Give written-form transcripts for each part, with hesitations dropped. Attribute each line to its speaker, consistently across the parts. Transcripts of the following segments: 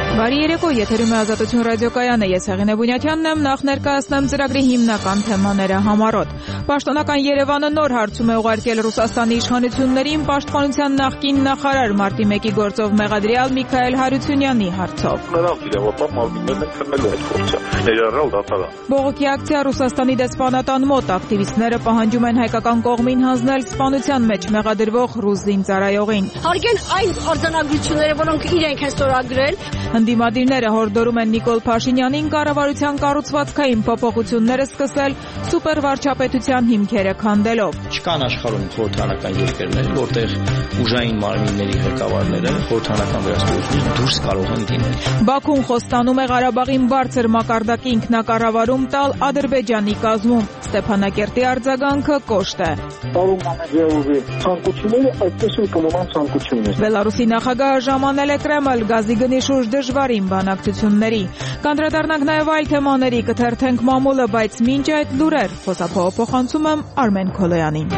Speaker 1: Բարի երեկո, եթերում է Ազատություն ռադիոկայանը, ես Հեղինե Բունյաթյանն եմ, նախ ներկայացնեմ ծրագրի հիմնական թեմաները համառոտ։ Պաշտոնական Երևանը նոր հարցում է ուղարկել Ռուսաստանի իշխանություններին պաշտպանության նախկին նախարար մարտի 1-ի գործով մեղադրյալ Միքայել Հարությունյանի հարցով։
Speaker 2: Նրանց իրավապահ մարմիններն են քննել այդ փորձը, ներառյալ դատարան։
Speaker 1: Բողոքի ակցիա Ռուսաստանի դեսպանատան մոտ ակտիվիստները պահանջում են հայկական կողմին հանձնել սպանության մեջ մեղադրվող ռուս զինծառայողին։
Speaker 3: Հարգեն այն արձանագրությունները, որոնք իրենք են ստորագրել։
Speaker 1: Ընդդիմադիրները հորդորում են Նիկոլ Փաշինյանին կառավարության կառուցվածքային փոփոխությունները սկսել սուպերվարչապետության հիմքերը քանդելով։
Speaker 4: Չկան աշխարհում խորհրդանական երկրներ, որտեղ ուժային մարմինների ղեկավարները խորհրդանական վերահսկողությունից դուրս կարող են դիմել։
Speaker 1: Բաքուն խոստանում է Ղարաբաղին բարձր մակարդակի ինքնակառավարում տալ Ադրբեջանի կազմում։ Ստեփանակերտի արձագանքը կոշտ է։
Speaker 5: Պարոն Մամեդյարովի ցանկությունները այդպես էլ կմնան ցանկություններ։
Speaker 1: Բելարուսի նախագահը ժամանել է Կրեմլ գազի գնի շուրջ դժվարին բանակցությունների։ Կանդրադառնանք նաև այլ թեմաների, կթերթենք մամուլը, բայց մինչ այդ լուրեր, փոխանցում եմ Արմեն Քոլոյանին։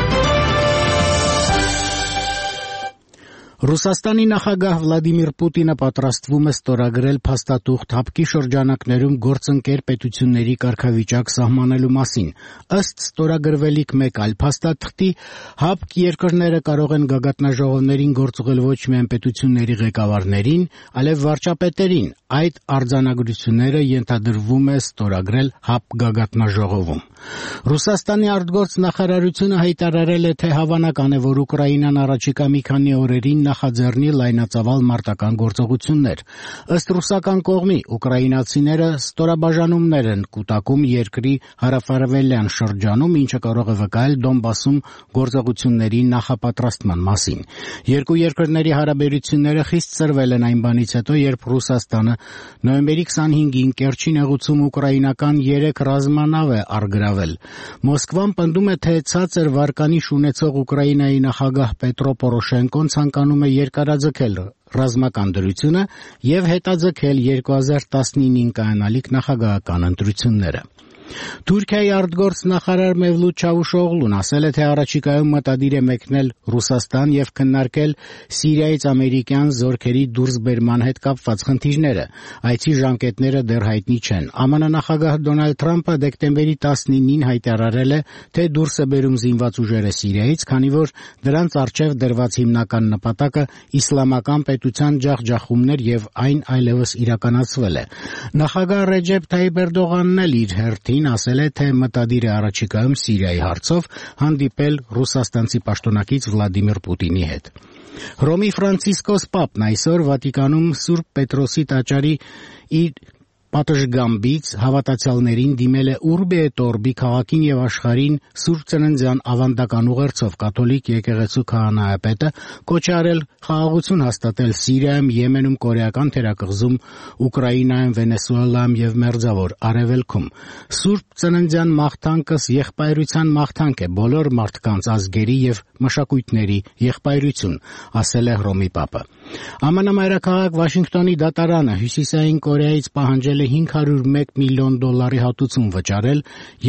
Speaker 6: Ռուսաստանի նախագահ Վլադիմիր Պուտինը պատրաստվում է ստորագրել փաստաթուղթ ՀԱՊԿ-ի շրջանակներում գործընկեր պետությունների կարգավիճակ սահմանելու մասին։ Ըստ ստորագրվելիք մեկ այլ փաստաթղթի, ՀԱՊԿ երկրները կարող են գագաթնաժողովներին գործ ուղղել ոչ միայն պետությունների ղեկավարներին, այլև վարչապետերին։ Այդ արձանագրությունները ենթադրվում է ստորագրել ՀԱՊԿ գագաթնաժողովում։ Ռուսաստանի արտգործ նախարարությունը հայտարարել է, թե հավանական է, որ Ուկրաինան առաջիկա մի քանի օրերին նախաձեռնի լայնածավալ մարտական գործողություններ։ Ըստ ռուսական կողմի, ուկրաինացիները ստորաբաժանումներ են կուտակում երկրի հարավարևելյան շրջանում, ինչը կարող է վկայել Դոնբասում գործողությունների նախապատրաստման մասին։ Երկու երկրների հարաբերությունները խիստ ծրվել են այն բանից հետո, երբ Ռուսաստանը նոյեմբերի 25-ին Կերչի նեղուցում ուկրաինական 3 ռազմանավ է առգրավել։ Մոսկվան պնդում է, թե ցածր վարկանիշ ունեցող Ուկրաինայի նախագահ Պետրո Պորոշենկոն ցանկանում է երկարաձգել ռազմական դրությունը եւ հետաձգել 2019-ին կայանալիք նախագահական ընտրությունները։ Թուրքիայի արտգործ նախարար Մևլութ Չավուշօղլուն ասել է, թե առաջիկայում մտադիր է մեկնել Ռուսաստան եւ քննարկել Սիրիայից ամերիկյան զորքերի դուրսբերման հետ կապված խնդիրները։ Այցի ժամկետները դեռ հայտնի չեն։ ԱՄՆ նախագահ Դոնալդ Թրամփը դեկտեմբերի 19-ին հայտարարել է, թե դուրս է բերում զինված ուժերը Սիրիայից, քանի որ դրանց առջև դրված հիմնական նպատակը իսլամական պետության ջախջախումներ եւ այն այլևս իրականացվել է։ Նախագահ Ռեջեփ Թայիպ Էրդողանն էլ իր հերթին ասել է, թե մտադիր է առաջիկայում Սիրիայի հարցով հանդիպել ռուսաստանցի պաշտոնակից Վլադիմիր Պուտինի հետ։ Հռոմի Ֆրանցիսկոս Պապն այսօր Վատիկանում Սուրբ Պետրոսի տաճարի իր պատշգամբից հավատացյալներին դիմել է Ուրբի et Օրբի քաղաքին եւ աշխարհին Սուրբ Ծննդյան ավանդական ուղերձով կաթոլիկ եկեղեցու քահանայապետը կոչ է արել խաղաղություն հաստատել Սիրիայում, Եմենում, Կորեական թերակղզում, Ուկրաինայում, Վենեսուելայում եւ Մերձավոր Արևելքում։ Սուրբ Ծննդյան մաղթանքս եղբայրության մաղթանք է, բոլոր մարդկանց ազգերի եւ մշակույթների եղբայրություն, ասել է Հռոմի Պապը։ ԱՄՆ մայրաքաղաք Վաշինգտոնի դատարանը Հյուսիսային Կորեայից պահանջել է $501 միլիոն հատուցում վճարել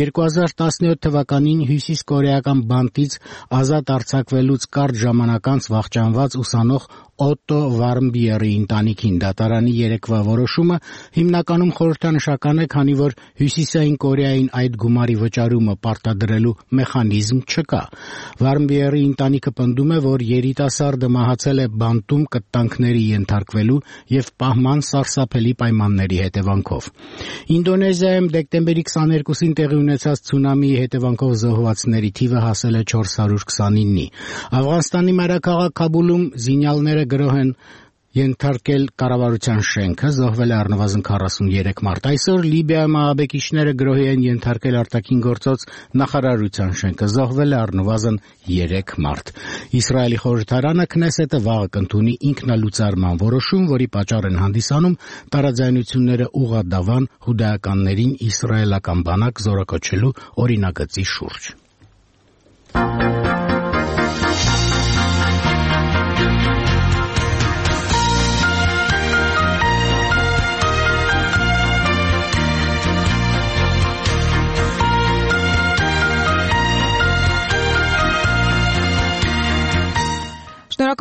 Speaker 6: 2017 թվականին Հյուսիս կորեական բանտից ազատ արձակվելուց կարճ ժամանակ անց վախճանված ուսանող Օտտո Վարմբիերի ընտանիքին։ Դատարանի երեկվա որոշումը հիմնականում խորհրդանշական է, քանի որ Հյուսիսային Կորեային այդ գումարի վճարումը պարտադրելու մեխանիզմ չկա։ Վարմբիերի ընտանիքը պնդում է, որ երիտասարդը մահացել է բանտում կտանքների ենթարկվելու եւ պահման սարսափելի պայմանների հետևանքով։ Ինդոնեզիայում դեկտեմբերի 22-ին տեղի ունեցած ցունամիի հետևանքով զոհվածների թիվը հասել է 429-ի։ Աֆղանստանի մայրաքաղաք Քաբուլում զինյալները գրոհ են ենթարկել կառավարության շենքը, զոհվել է առնվազն 43 մարդ։ Այսօր Լիբիայում ահաբեկիչները գրոհի են ենթարկել արտաքին գործոց նախարարության շենքը, զոհվել է առնվազն 3 մարդ։ Իսրայելի խորհրդարանը Քնեսետը վաղը կընդունի ինքնալուծարման որոշում, որի պատճառ են հանդիսանում տարաձայնությունները ուղղադավան հուդայականներին իսրայելական բանակ զորակոչելու օրինագծի շուրջ։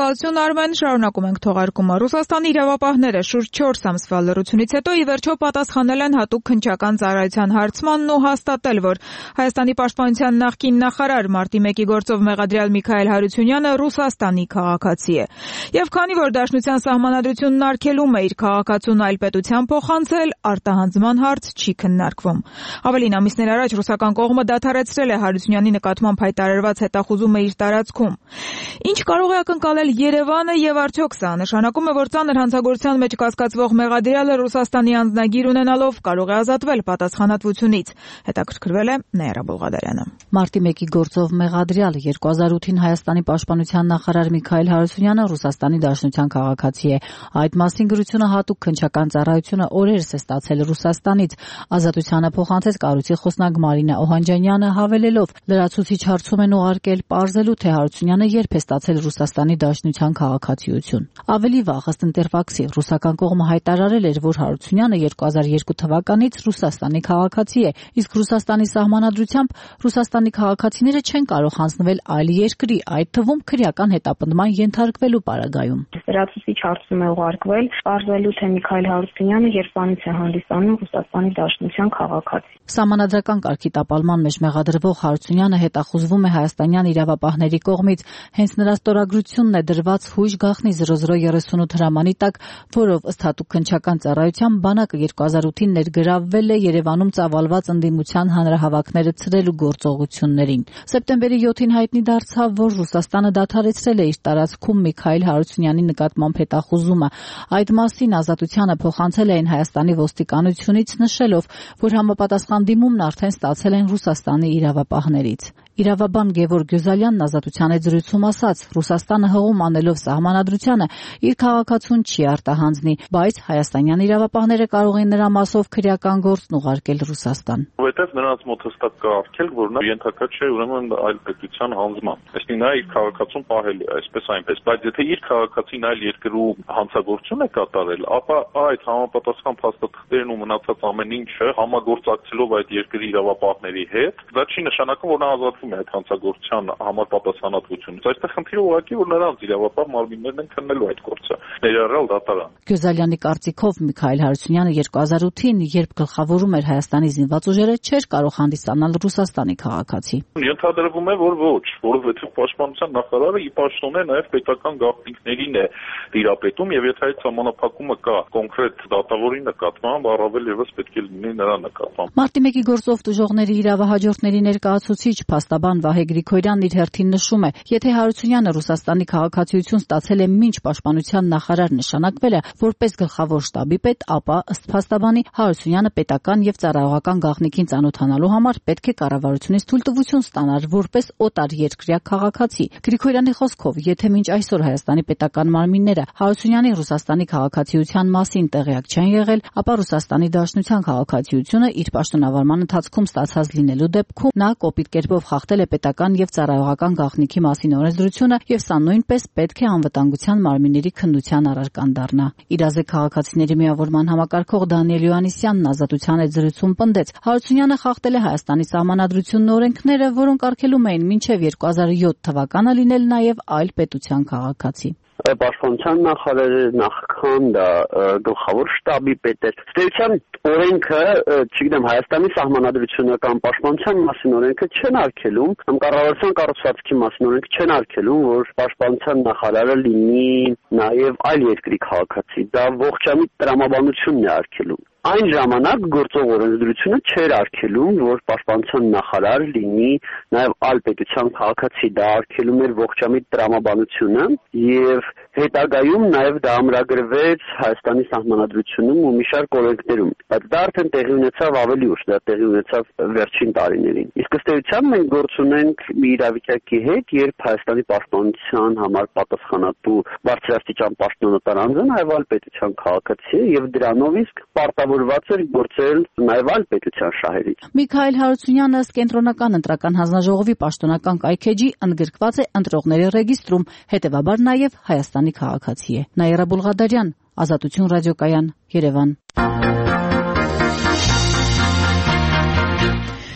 Speaker 1: Շնորհակալություն Արմեն, շարունակում ենք թողարկումը։ Ռուսաստանի իրավապահները շուրջ 4 ամսվա լռությունից հետո ի վերջո պատասխանել են հատուկ քննչական ծառայության հարցմանն ու հաստատել, որ Հայաստանի պաշտպանության նախկին նախարար մարտի 1-ի գործով մեղադրյալ Միքայել Հարությունյանը Ռուսաստանի քաղաքացի է։ Եվ քանի որ Դաշնության սահմանադրությունն արգելում է իր քաղաքացուն այլ պետության փոխանցել, արտահանձնման հարց չի քննարկվում։ Ավելին, ամիսներ առաջ ռուսական կողմը դադարեցրել է Հարությունյանի նկատմամբ հայտարարված հետախուզումը իր տարածքում։ Ինչ կարող է ակնկալել Երևանը եւ արդյոք սա նշանակում է, որ ծանր հանցագործության մեջ կասկածվող մեղադրյալը Ռուսաստանի անձնագիր ունենալով կարող է ազատվել պատասխանատվությունից։ Հետաքրքրվել է Նաիրա Բուլղադարյանը։
Speaker 7: Մարտի 1-ի գործով մեղադրյալ 2008-ին Հայաստանի պաշտպանության նախարար Միքայել Հարությունյանը Ռուսաստանի Դաշնության քաղաքացի է։ Այդ մասին գրությունը հատուկ քննչական ծառայությունը օրերս է ստացել Ռուսաստանից։ Ազատությանը փոխանցեց կառույցի խոսնակ Մարինա Օհանջանյանը, հավելելով. լրացուցիչ հարցում են ուղարկել պարզելու, թե Հարությունյանը երբ է ստացել Ռուսաստանի Դաշնության քաղաքացիություն։ Ավելի վաղ ըստ Ինտերֆաքսի ռուսական կողմը հայտարարել էր, որ Հարությունյանը 2002 թվականից Ռուսաստանի քաղաքացի է, իսկ Ռուսաստանի սահմանադրությամբ Ռուսաստանի քաղաքացիները չեն կարող հանձնվել այլ երկրի, այդ թվում քրեական հետապնդման ենթարկվելու պարագայում։
Speaker 8: Լրացուցիչ հարցում է ուղարկվել պարզելու, թե Միքայել Հարությունյանը երբանից է հանդիսանում Ռուսաստանի Դաշնության քաղաքացի։
Speaker 7: Սահմանադրական կարգի տապալման մեջ մեղադրվող Հարությունյանը հետախուզվում է հայաստանյան իրավապահների կողմից։ Հենց նրա ստորագրությունն է դրված հույժ գաղտնի 0038 հրամանի տակ, որով ըստ հատուկ քննչական ծառայության բանակը 2008-ին ներգրավվել է Երևանում ծավալված ընդդիմության հանրահավաքները ցրելու գործողություններին։ Սեպտեմբերի 7-ին հայտնի դարձավ, որ Ռուսաստանը դադարեցրել է իր տարածքում Միքայել Հարությունյանի նկատմամբ հետախուզումը։ Այդ մասին Ազատությանը փոխանցել էին Հայաստանի ոստիկանությունից, նշելով, որ համապատասխան դիմումն արդեն ստացել են Ռուսաստանի իրավապահներից։ Իրավաբան Գևորգ Գյուզալյանն Ազատության հետ զրույցում ասաց. Ռուսաստանը հղում անելով սահմանադրությանը իր քաղաքացուն չի արտահանձնի, բայց հայաստանյան իրավապահները կարող են նրա մասով քրեական գործն ուղարկել Ռուսաստան։
Speaker 2: Որովհետև նրանց մոտ հստակ կա արգելք, որ նա ենթակա չէ ուրեմն այլ պետության հանձնման։ Այսինքն նա իր քաղաքացուն պահել է, այսպես այնպես, բայց եթե իր քաղաքացին այլ երկրում հանցագործություն է կատարել, ապա այդ համապատասխան փաստաթղթերն ու մնացած ամեն ինչը համագործակցելով այդ երկրի իրավապահների հետ, դա չի նշանակում, որ նա ազատվում է այդ հանցագործության համար պատասխանատվությունից։ Այստեղ խնդիրը ուղղակի որ նրանց իրավապահ մարմիններն են քննելու այդ գործը, ներառյալ դատարան։
Speaker 7: Գյուզալյանի կարծիքով Միքայել Հարությունյանը 2008-ին, երբ գլխավորում էր Հայաստանի զինված ուժերը, չէր կարող հանդիսանալ Ռուսաստանի քաղաքացի։
Speaker 2: Ենթադրվում է, որ ոչ, որովհետև պաշտպանության նախարարը ի պաշտոն է նաև պետական գաղտնիքներին է տիրապետում, եւ եթե այդ սահմանափակումը կա կոնկրետ դատավորի նկատմամբ, առավել եւս պետք է լինի նրա նկատմամբ։
Speaker 7: Մարտի 1-ի գործով տուժողների իրավահաջորդների ներկայացուցիչ փաստաբան Վահե Գրիգորյանն իր հերթին նշում է. եթե Հարությունյանը Ռուսաստանի քաղաքացիություն ստացել է մինչ պաշտպանության նախարար նշանակվել է որպես գլխավոր շտաբի պետ, ապա ըստ փաստաբանի Հարությունյանը պետական եւ ծառայողական գաղտնիքին ծանոթանալու համար պետք է կառավարությունից թույլտվություն ստանար որպես օտար երկրյա քաղաքացի։ Գրիգորյանի խոսքով, եթե մինչ այսօր Հայաստանի պետական մարմինները Հարությունյանի Ռուսաստանի քաղաքացիության մասին տեղյակ չեն եղել, ապա Ռուսաստանի Դաշնության քաղաքացիությունը իր պաշտոնավարման ընթացքում ստացած լինելու դեպքում նա կոպիտ կերպով խախտել է պետական եւ ծառայողական գաղտնիքի մասին օրենսդրությունը եւ սա նույնպես պետք է անվտանգության մարմինների քննության առարկան դառնա։ Իրազեկ քաղաքացիների միավորման համակարգող Դանիել Յոհաննիսյանն Ազատության հետ զրույցում պնդեց. Հարությունյանը խախտել է Հայաստանի սահմանադրությունն օրենքները, որոնք արգելում էին մինչեւ 2007 թվականը լինել նաեւ այլ պետության քաղաքացի։
Speaker 5: Պաշտպանության նախարարը նախքան դա գլխավոր շտաբի պետ էր։ Ստեյցիան օրենքը, չգիտեմ, Հայաստանի սահմանադրությունը կամ պաշտպանության մասին օրենքը չեն արգելում, կամ կառավարության կառուցվածքի մասին օրենքը չեն արգելում, որ պաշտպանության նախարարը լինի նաև այլ երկրի քաղաքացի։ Դա ողջամիտ տրամաբանությունն է արգելում։ Այն ժամանակ գործող օրենսդրությունը չէր արգելում, որ պաշտպանության նախարար լինի նաև այլ պետության քաղաքացի, դա արգելում էր ողջամիտ տրամաբանությունը եւ հետագայում նաև դա ամրագրվեց Հայաստանի սահմանադրությունում ու մի շարք օրենքներում, բայց դա արդեն տեղի ունեցավ ավելի ուշ, դա տեղի ունեցավ վերջին տարիներին։ Իսկ ըստ էության մենք գործ ունենք մի իրավիճակի հետ, երբ Հայաստանի պաշտպանության համար պատասխանատու բարձրաստիճան պաշտոնատար անձը նաև այլ պետության քաղաքացի է եւ դրանով իսկ պարտավորված էր գործել նաև այլ պետության շահերից։
Speaker 7: Միքայել Հարությունյանը կենտրոնական ընտրական հանձնաժողովի պաշտոնական կայքեջի ընդգրկված է ընտրողների ռեգիստրում, հետևաբար նաև Հայաստանի քաղաքացի է։ Նաիրա Բուլղադարյան, Ազատություն ռադիոկայան, Երևան։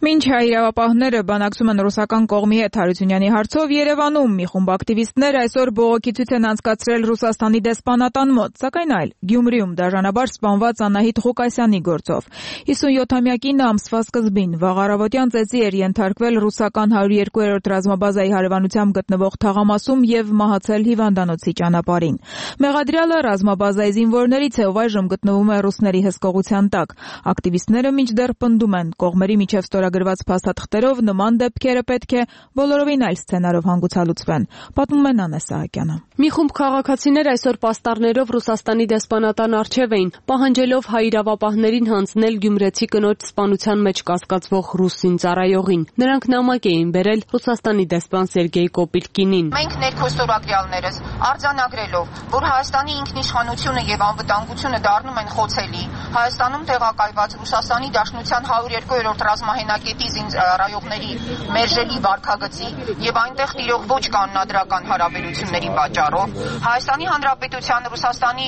Speaker 1: Մինչ իրավապահները բանակցում են ռուսական կողմի հետ Հարությունյանի հարցով, Երևանում մի խումբ ակտիվիստներ այսօր բողոքի ցույց են անցկացրել Ռուսաստանի դեսպանատան մոտ, սակայն այլ Գյումրիում դաժանաբար սպանված Անահիտ Ղուկասյանի գործով։ 57-ամյակին ամսվա սկզբին վաղ առավոտյան ծեծի էր ենթարկվել ռուսական 102-րդ ռազմաբազայի հարևանությամբ գտնվող թաղամասում եւ մահացել հիվանդանոցի ճանապարհին։ Մեղադրյալը ռազմաբազայի զինվորներից է, ով այժմ գտնվում է ռուսների հսկողության տակ։ Ակտիվիստները մինչդեռ պնդում են, կողմերի միջև ստորագրված փաստաթղթերով նման դեպքերը պետք է բոլորովին այլ սցենարով հանգուցալուծվեն, պատմում է Նանե Սահակյանը։
Speaker 9: Մի խումբ քաղաքացիներ այսօր պաստառներով Ռուսաստանի դեսպանատան առջև էին, պահանջելով հայ իրավապահներին հանձնել գյումրեցի կնոջ սպանության մեջ կասկածվող ռուս զինծառայողին։ Նրանք նամակ էին բերել Ռուսաստանի դեսպան Սերգեյ Կոպիլկինին։
Speaker 10: Մենք ներքոստորագրյալներս արձանագրելով, որ Հայաստանի ինքնիշխանությունը եւ անվտանգությունը դառնում են խոցելի, Հայաստանում տեղակայված Ռուսաստանի Դաշնության 102-րդ ռազմահենակետի զինծառայողների մերժելի վարքագծի եւ այնտեղ տիրող ոչ կանոնադրական հարաբերությունների պատճառով Հայաստանի Հանրապետության Ռուսաստանի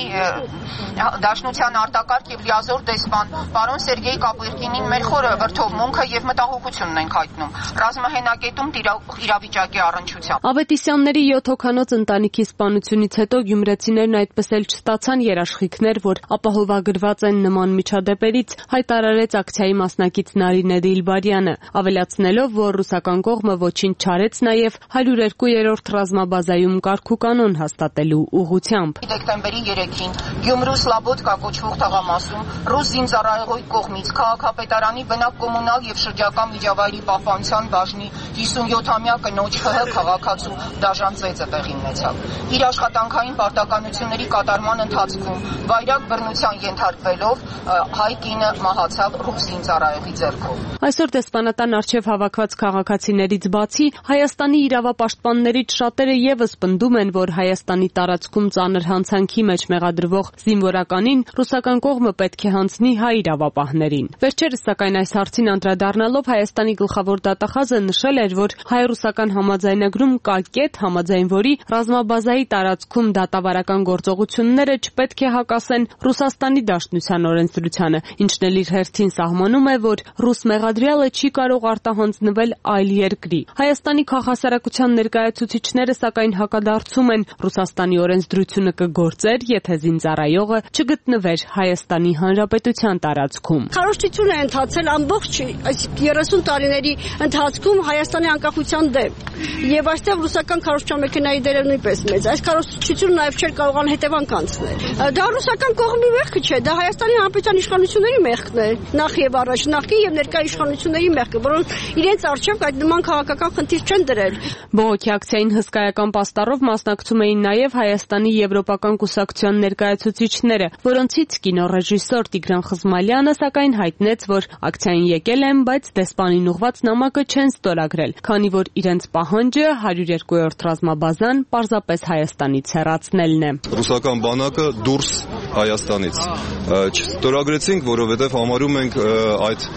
Speaker 10: Դաշնության արտակարգ եւ լիազոր դեսպան պարոն Սերգեյ Կոպիլկինին մեր խորը վրդովմունքը եւ մտահոգությունն ենք հայտնում ռազմահենակետում տիրող իրավիճակի առնչությամբ։
Speaker 9: Ավետիսյանների 7 հոգանոց ընտանիքի սպանությունից հետո գյումրեցիներն այդպես էլ չստացան երաշխիքներ, որ ապահովագրված են նման միջադեպերից, հայտարարեց ակցիայի մասնակից Նարինե Դիլբարյանը, ավելացնելով, որ ռուսական կողմը ոչինչ չարեց նաև 102-րդ ռազմաբազայում կարգուկանոն հաստատելու ուղղությամբ։
Speaker 10: Դեկտեմբերի 3-ին Գյումրու Սլաբոդկա կոչվող թաղամասում ռուս զինծառայողի կողմից քաղաքապետարանի բնակ կոմունալ եւ շրջակա միջավայրի պահպանության բաժնի 57-ամյա կնոջ ՀՀ քաղաքացու դաժան ծեծը տեղի ունեցավ։ Իր աշխատանքային պարտականությունների կատարման ընթացքում վայրագ բռնության ենթարկվելով հայ կինը մահացավ ռուս զինծառայողի ձեռքով։
Speaker 9: Այսօր դեսպանատան առջև հավաքված քաղաքացիներից բացի Հայաստանի իրավապաշտպաններից շատերը եւս պնդում են, որ Հայաստանի տարածքում ծանր հանցանքի մեջ մեղադրվող զինվորականին ռուսական կողմը պետք է հանձնի հայ իրավապահներին։ Վերջերս սակայն այս հարցին անդրադառնալով Հայաստանի գլխավոր դատախազը նշել էր, որ հայ-ռուսական համաձայնագրում կա կետ, համաձայն որի ռազմաբազայի տարածքում դատավարական գործողությունները չպետք է հակասեն Ռուսաստանի Դաշնության օրենսդրությանը, ինչն էլ իր հերթին սահմանում է, որ ռուս մեղադրյալը չի կարող արտահանձնվել այլ երկրի։ Հայաստանի քաղաքասարակության ներկայացուցիչները սակայն հակադարձում են, Ռուսաստանի օրենսդրությունը կգործեր, եթե զինծառայողը չգտնվեր Հայաստանի Հանրապետության տարածքում։
Speaker 3: Քարոզչություն է ընթացել ամբողջ այս 30 տարիների ընթացքում Հայաստանի անկախության դեմ։ Եվ այստեղ ռուսական քարոզչամեքենայի դերը նույնպես մեծ։ Այս քարոզչությունը նաև չէր կարողան հետևանք անցնել։ Դա ռուսական կողմի մեղքը չէ, դա Հայաստանի Հանրապետության իշխանությունների մեղքն է։ Նախ եւ առաջ, նախկին եւ ներկա իշխանությունների մեղքը, որոնք իրենց առջև այդ նման քաղաքական խնդիր չեն դրել։
Speaker 9: Բողոքի ակցիային հսկայական պաստառով մասնակցում էին նաև Հայաստանի Եվրոպական կուսակցության ներկայացուցիչները, որոնցից կինոռեժիսոր Տիգրան Խզմալյանը սակայն հայտնեց, որ ակցիային եկել են, բայց դեսպանին ուղված նամակը չեն ստորագրել, քանի որ իրենց պահանջը 102-րդ ռազմաբազան պարզապես Հայաստանից հեռացնելն է։
Speaker 11: Ռուսական բանակը դուրս Հայաստանից չստորագրեցինք, որովհետև համարում ենք այդ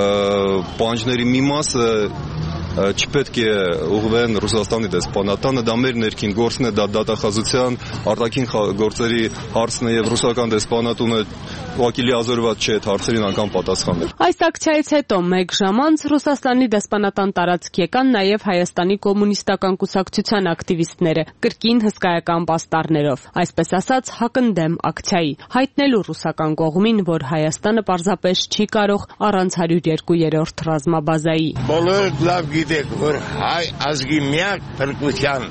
Speaker 11: պահանջների մի մասը չպետք է ուղղվեն Ռուսաստանի դեսպանատանը, դա մեր ներքին գործն է, դա դատախազության արտաքին գործերի հարցն է եւ ռուսական դեսպանատունը ուղղակի լիազորված չէ այդ հարցերին անգամ պատասխանել։
Speaker 9: Այս ակցիայից հետո մեկ ժամ անց Ռուսաստանի դեսպանատան տարածք եկան նաև Հայաստանի կոմունիստական կուսակցության ակտիվիստները, կրկին հսկայական պաստառներով, այսպես ասած հակընդդեմ ակցիայի, հայտնելու ռուսական կողմին, որ Հայաստանը պարզապես չի կարող առանց 102-րդ ռազմաբազայի։
Speaker 12: Բոլորդ լավ գիտեք, որ հայ ազգի միակ փրկության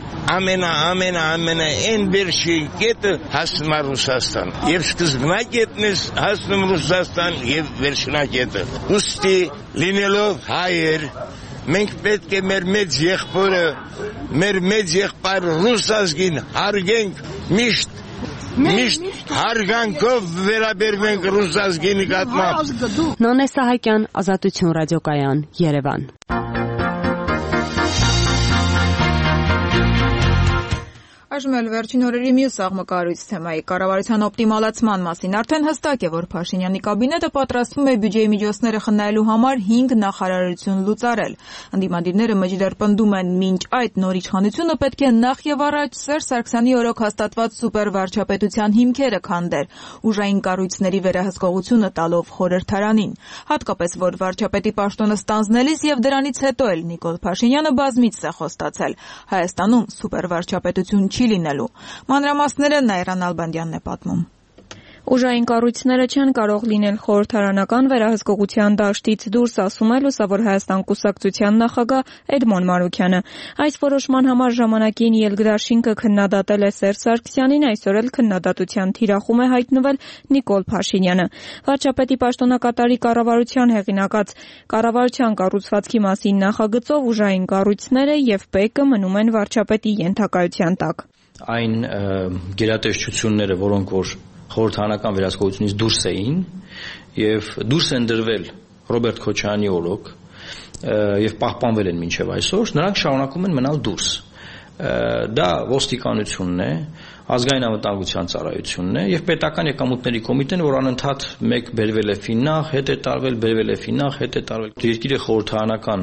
Speaker 12: ամենա այն վերջին կետը հասնում է Ռուսաստան։ Եվ սկզբնակետն է հասնում Ռուսաստան եւ վերջնակետը։ Ուստի լինելով հայեր, մենք պետք է մեր մեծ եղբորը, մեր մեծ եղբայր ռուս ազգին հարգենք, միշտ հարգանքով վերաբերվենք ռուս ազգի նկատմամբ։
Speaker 9: Նանե Սահակյան, Ազատություն ռադիոկայան, Երևան։
Speaker 1: Այժմ էլ վերջին օրերի մյուս աղմկահարույց թեմայի կառավարության օպտիմալացման մասին արդեն հստակ է, որ Փաշինյանի կաբինետը պատրաստվում է բյուջեի միջոցները խնայելու համար 5 նախարարություն լուծարել։ Ընդդիմադիրները մջդեր պնդում են, մինչ այդ նոր իշխանությունը պետք է նախ եւ առաջ Սերժ Սարգսյանի օրոք հաստատված սուպեր վարչապետության հիմքերը քանդեր, ուժային կառույցների վերահսկողությունը տալով խորհրդարանին։ Հատկապես որ վարչապետի պաշտոնը ստանձնելիս եւ դրանից հետո էլ Նիկոլ Փաշինյանը բազմիցս է խոստացել Հայաստանում սուպեր վարչապետություն չի լինելու։ Մանրամասները Նայիրան Ալբանդյանն է պատմում։
Speaker 13: Ուժային կառույցները չեն կարող լինել խորհրդարանական վերահսկողության դաշտից դուրս, ասում է Լուսավոր Հայաստան կուսակցության նախագահ Էդմոն Մարուքյանը։ Այս որոշման համար ժամանակին ելգրաշինքը քննադատել է Սերժ Սարգսյանին, այսօր էլ քննադատության թիրախում է հայտնվել Նիկոլ Փաշինյանը։ Վարչապետի պաշտոնակատարի կառավարության հեղինակած կառավարության կառուցվածքի մասին նախագծով ուժային կառույցները եւ ՊԵԿ-ը մնում են վարչապետի ենթակայության տակ։
Speaker 4: Այն գերատեսչությունները, որոնք որ խորհրդարանական վերահսկողությունից դուրս էին եւ դուրս են դրվել Ռոբերտ Քոչարյանի օրոք եւ պահպանվել են մինչեւ այսօր, նրանք շարունակում են մնալ դուրս։ Դա ոստիկանությունն է, ազգային անվտանգության ծառայությունն է եւ պետական եկամուտների կոմիտեն, որ անընդհատ մեկ բերվել է ֆիննախ, հետ է տարվել, բերվել է ֆիննախ, հետ է տարվել։ Երկիրը խորհրդարանական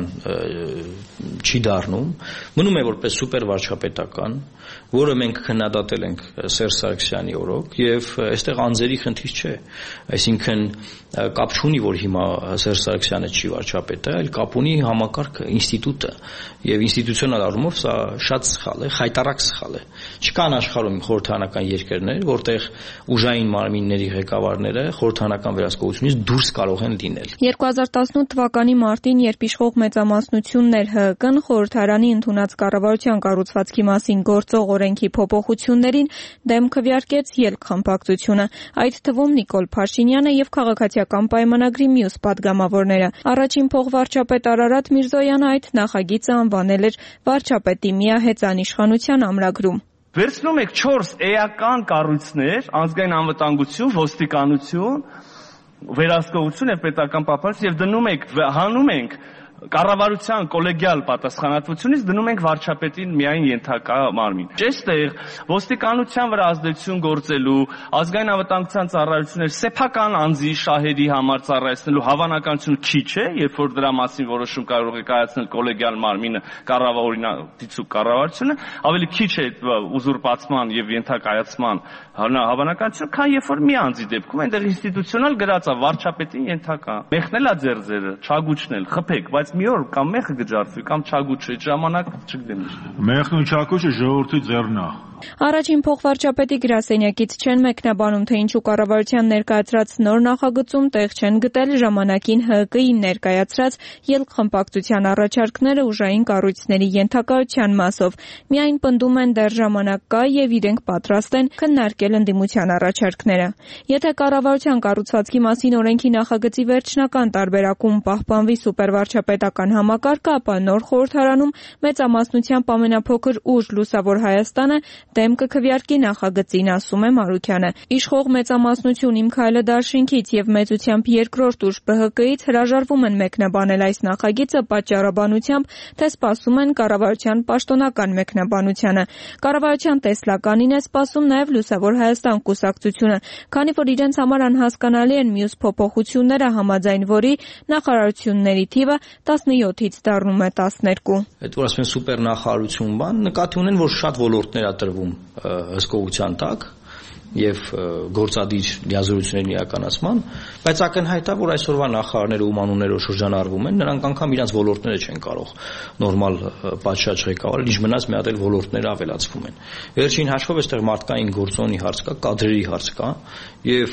Speaker 4: չի դառնում, մնում է որպես սուպեր վարչապետական, որը մենք քննադատել ենք Սերժ Սարգսյանի օրոք եւ այստեղ անձերի խնդիր չէ, այսինքն կապ չունի, որ հիմա Սերժ Սարգսյանը չի վարչապետը, այլ կապ ունի համակարգը, ինստիտուտը եւ ինստիտուցիոնալ առումով սա շատ սխալ է, խայտառակ սխալ է։ Չկան աշխարհում խորհրդարանական երկրներ, որտեղ ուժային մարմինների ղեկավարները խորհրդարանական վերահսկողությունից դուրս կարող են լինել։
Speaker 13: 2018 թվականի մարտին, երբ իշխող մեծամասնությունն էր ՀԿ-ն խորհրդարանի ընդունած կառավարության կառուցվածքի մասին գործող օրենքի փոփոխություններին դեմ քվեարկեց ելք-խմբակցությունը, այդ թվում Նիկոլ Փաշինյանը եւ քաղաքացիական պայմանագրի մյուս падգամավորները։ Առաջին փոխվարչապետ Արարատ Միրզոյանը այդ նախագիծը անվանել էր վարչապետի միահեծան իշխանության ամրագրում։
Speaker 14: Վերցնում եք 4 էական կառույցներ՝ ազգային անվտանգություն, ոստիկանություն, վերահսկողություն եւ պետական պահպանություն եւ դնում եք, հանում ենք կառավարության կոլեգիալ պատասխանատվությունից դնում ենք վարչապետին միայն ենթակա մարմին։ Այստեղ ոստիկանության վրա ազդեցություն գործելու, ազգային անվտանգության ծառայություններ սեփական անձի շահերի համար ծառայեցնելու հավանականությունը քիչ է, երբ որ դրա մասին որոշում կարող է կայացնել կոլեգիալ մարմինը, կառավարության կառավարությունը, ավելի քիչ է ուզուրպացման եւ ենթակայացման հավանականությունը, քան երբ որ մի անձի դեպքում այնտեղ ինստիտուցիոնալ գրած է վարչապետին ենթակա։ Մեղնել է ձեր ձերը, չագուչնել, խփեք, բայց մի օր կամ մեղը կջարդվի կամ չագուչը, այդ ժամանակ չգիտեմ։
Speaker 15: Մեղն ու չագուչը ժողովրդի ձեռն է։
Speaker 13: Առաջին փոխվարչապետի գրասենյակից չեն մեկնաբանում, թե ինչու կառավարության ներկայացրած նոր նախագծում տեղ չեն գտել ժամանակին ՀԿ-ին ներկայացրած ելք-խմբակցության առաջարկները ուժային կառույցների ենթակայության մասով։ Միայն պնդում են դեռ ժամանակ կա եւ իրենք պատրաստ են քննարկել ընդդիմության առաջարկները։ Եթե կառավարության կառուցվածքի մասին օրենքի նախագծի վերջնական տարբերակում պահպանվի սուպերվարչապետական համակարգը, ապա նոր խորհրդարանում մեծամասնությամբ ամենափոքր ուժ Լուսավոր Հայաստանը դեմ կքվեարկի նախագծին, ասում է Մարուքյանը։ Իշխող մեծամասնություն Իմ քայլը դաշինքից եւ մեծությամբ երկրորդ ուժ ԲՀԿ-ից հրաժարվում են մեկնաբանել այս նախագիծը պատճառաբանությամբ, թե սպասում են կառավարության պաշտոնական մեկնաբանությանը։ Կառավարության տեսլականին է սպասում նաեւ Լուսավոր Հայաստան կուսակցությունը, քանի որ իրենց համար անհասկանալի են մյուս փոփոխությունները, համաձայն որի նախարարությունների թիվը 17-ից դառնում է 12։
Speaker 4: Այդ որ ասում են սուպեր նախարարություն բան, նկատի ունեն, որ շատ ոլորտներ տրվում հսկողության տակ եւ գործադիր լիազորությունների իրականացման, բայց ակնհայտ է, որ այսօրվա նախարարները ում անուններով շրջանառվում են, նրանք անգամ իրենց ոլորտները չեն կարող նորմալ պատշաճ ղեկավարել, ինչ մնաց մի հատ էլ ոլորտները ավելացվում են։ Վերջին հաշվով այստեղ մարդկային գործոնի հարց կա, կադրերի հարց կա, եւ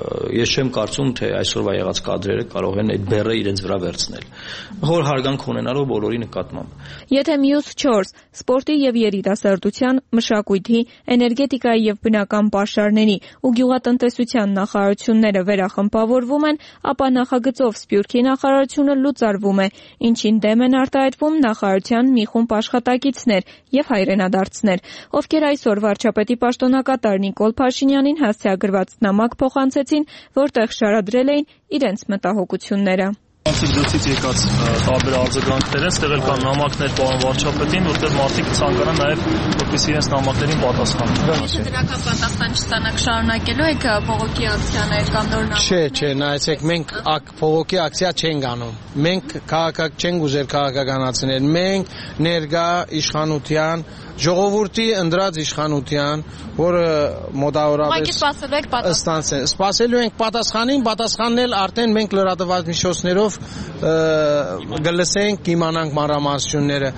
Speaker 4: ես չեմ կարծում, թե այսօրվա եղած կադրերը կարող են այդ բեռը իրենց վրա վերցնել։ Հոր հարգանք ունենալով բոլորի նկատմամբ։
Speaker 13: Եթե մյուս 4 սպորտի եւ երիտասարդության, մշակույթի, էներգետիկայի եւ բնական պաշարների ու գյուղատնտեսության նախարարությունները վերախմբավորվում են, ապա նախագծով Սփյուռքի նախարարությունը լուծարվում է, ինչին դեմ են արտահայտվում նախարարության մի խումբ աշխատակիցներ եւ հայրենադարձներ, ովքեր այսօր վարչապետի պաշտոնակատար Նիկոլ Փաշինյանին հասցեագրված նամակ փոխանցեցին, որտեղ շարադրել էին իրենց մտահոգությունները։
Speaker 14: Դրոցից եկած տարբեր արձագանքներ են, ստեղ էլ կան նամակներ պարոն վարչապետին, որտեղ մարդիկ ցանկանան նաև որպես իրենց նամակներին պատասխանեն։
Speaker 13: Դրական պատասխան չստանաք, շարունակելու եք բողոքի ակցիաներ կամ նոր նամակներ։
Speaker 16: Չէ, նայեցեք, մենք բողոքի ակցիա չենք անում։ Մենք չենք ուզել քաղաքականացնել։ Մենք ներկա իշխանության ժողովրդի ընդրած իշխանության, որը մոտավորապես սպասելու ենք պատասխանին, արդեն մենք լրատվական միջոցներով գլսենք, կիմանանք մանրամասնությունները։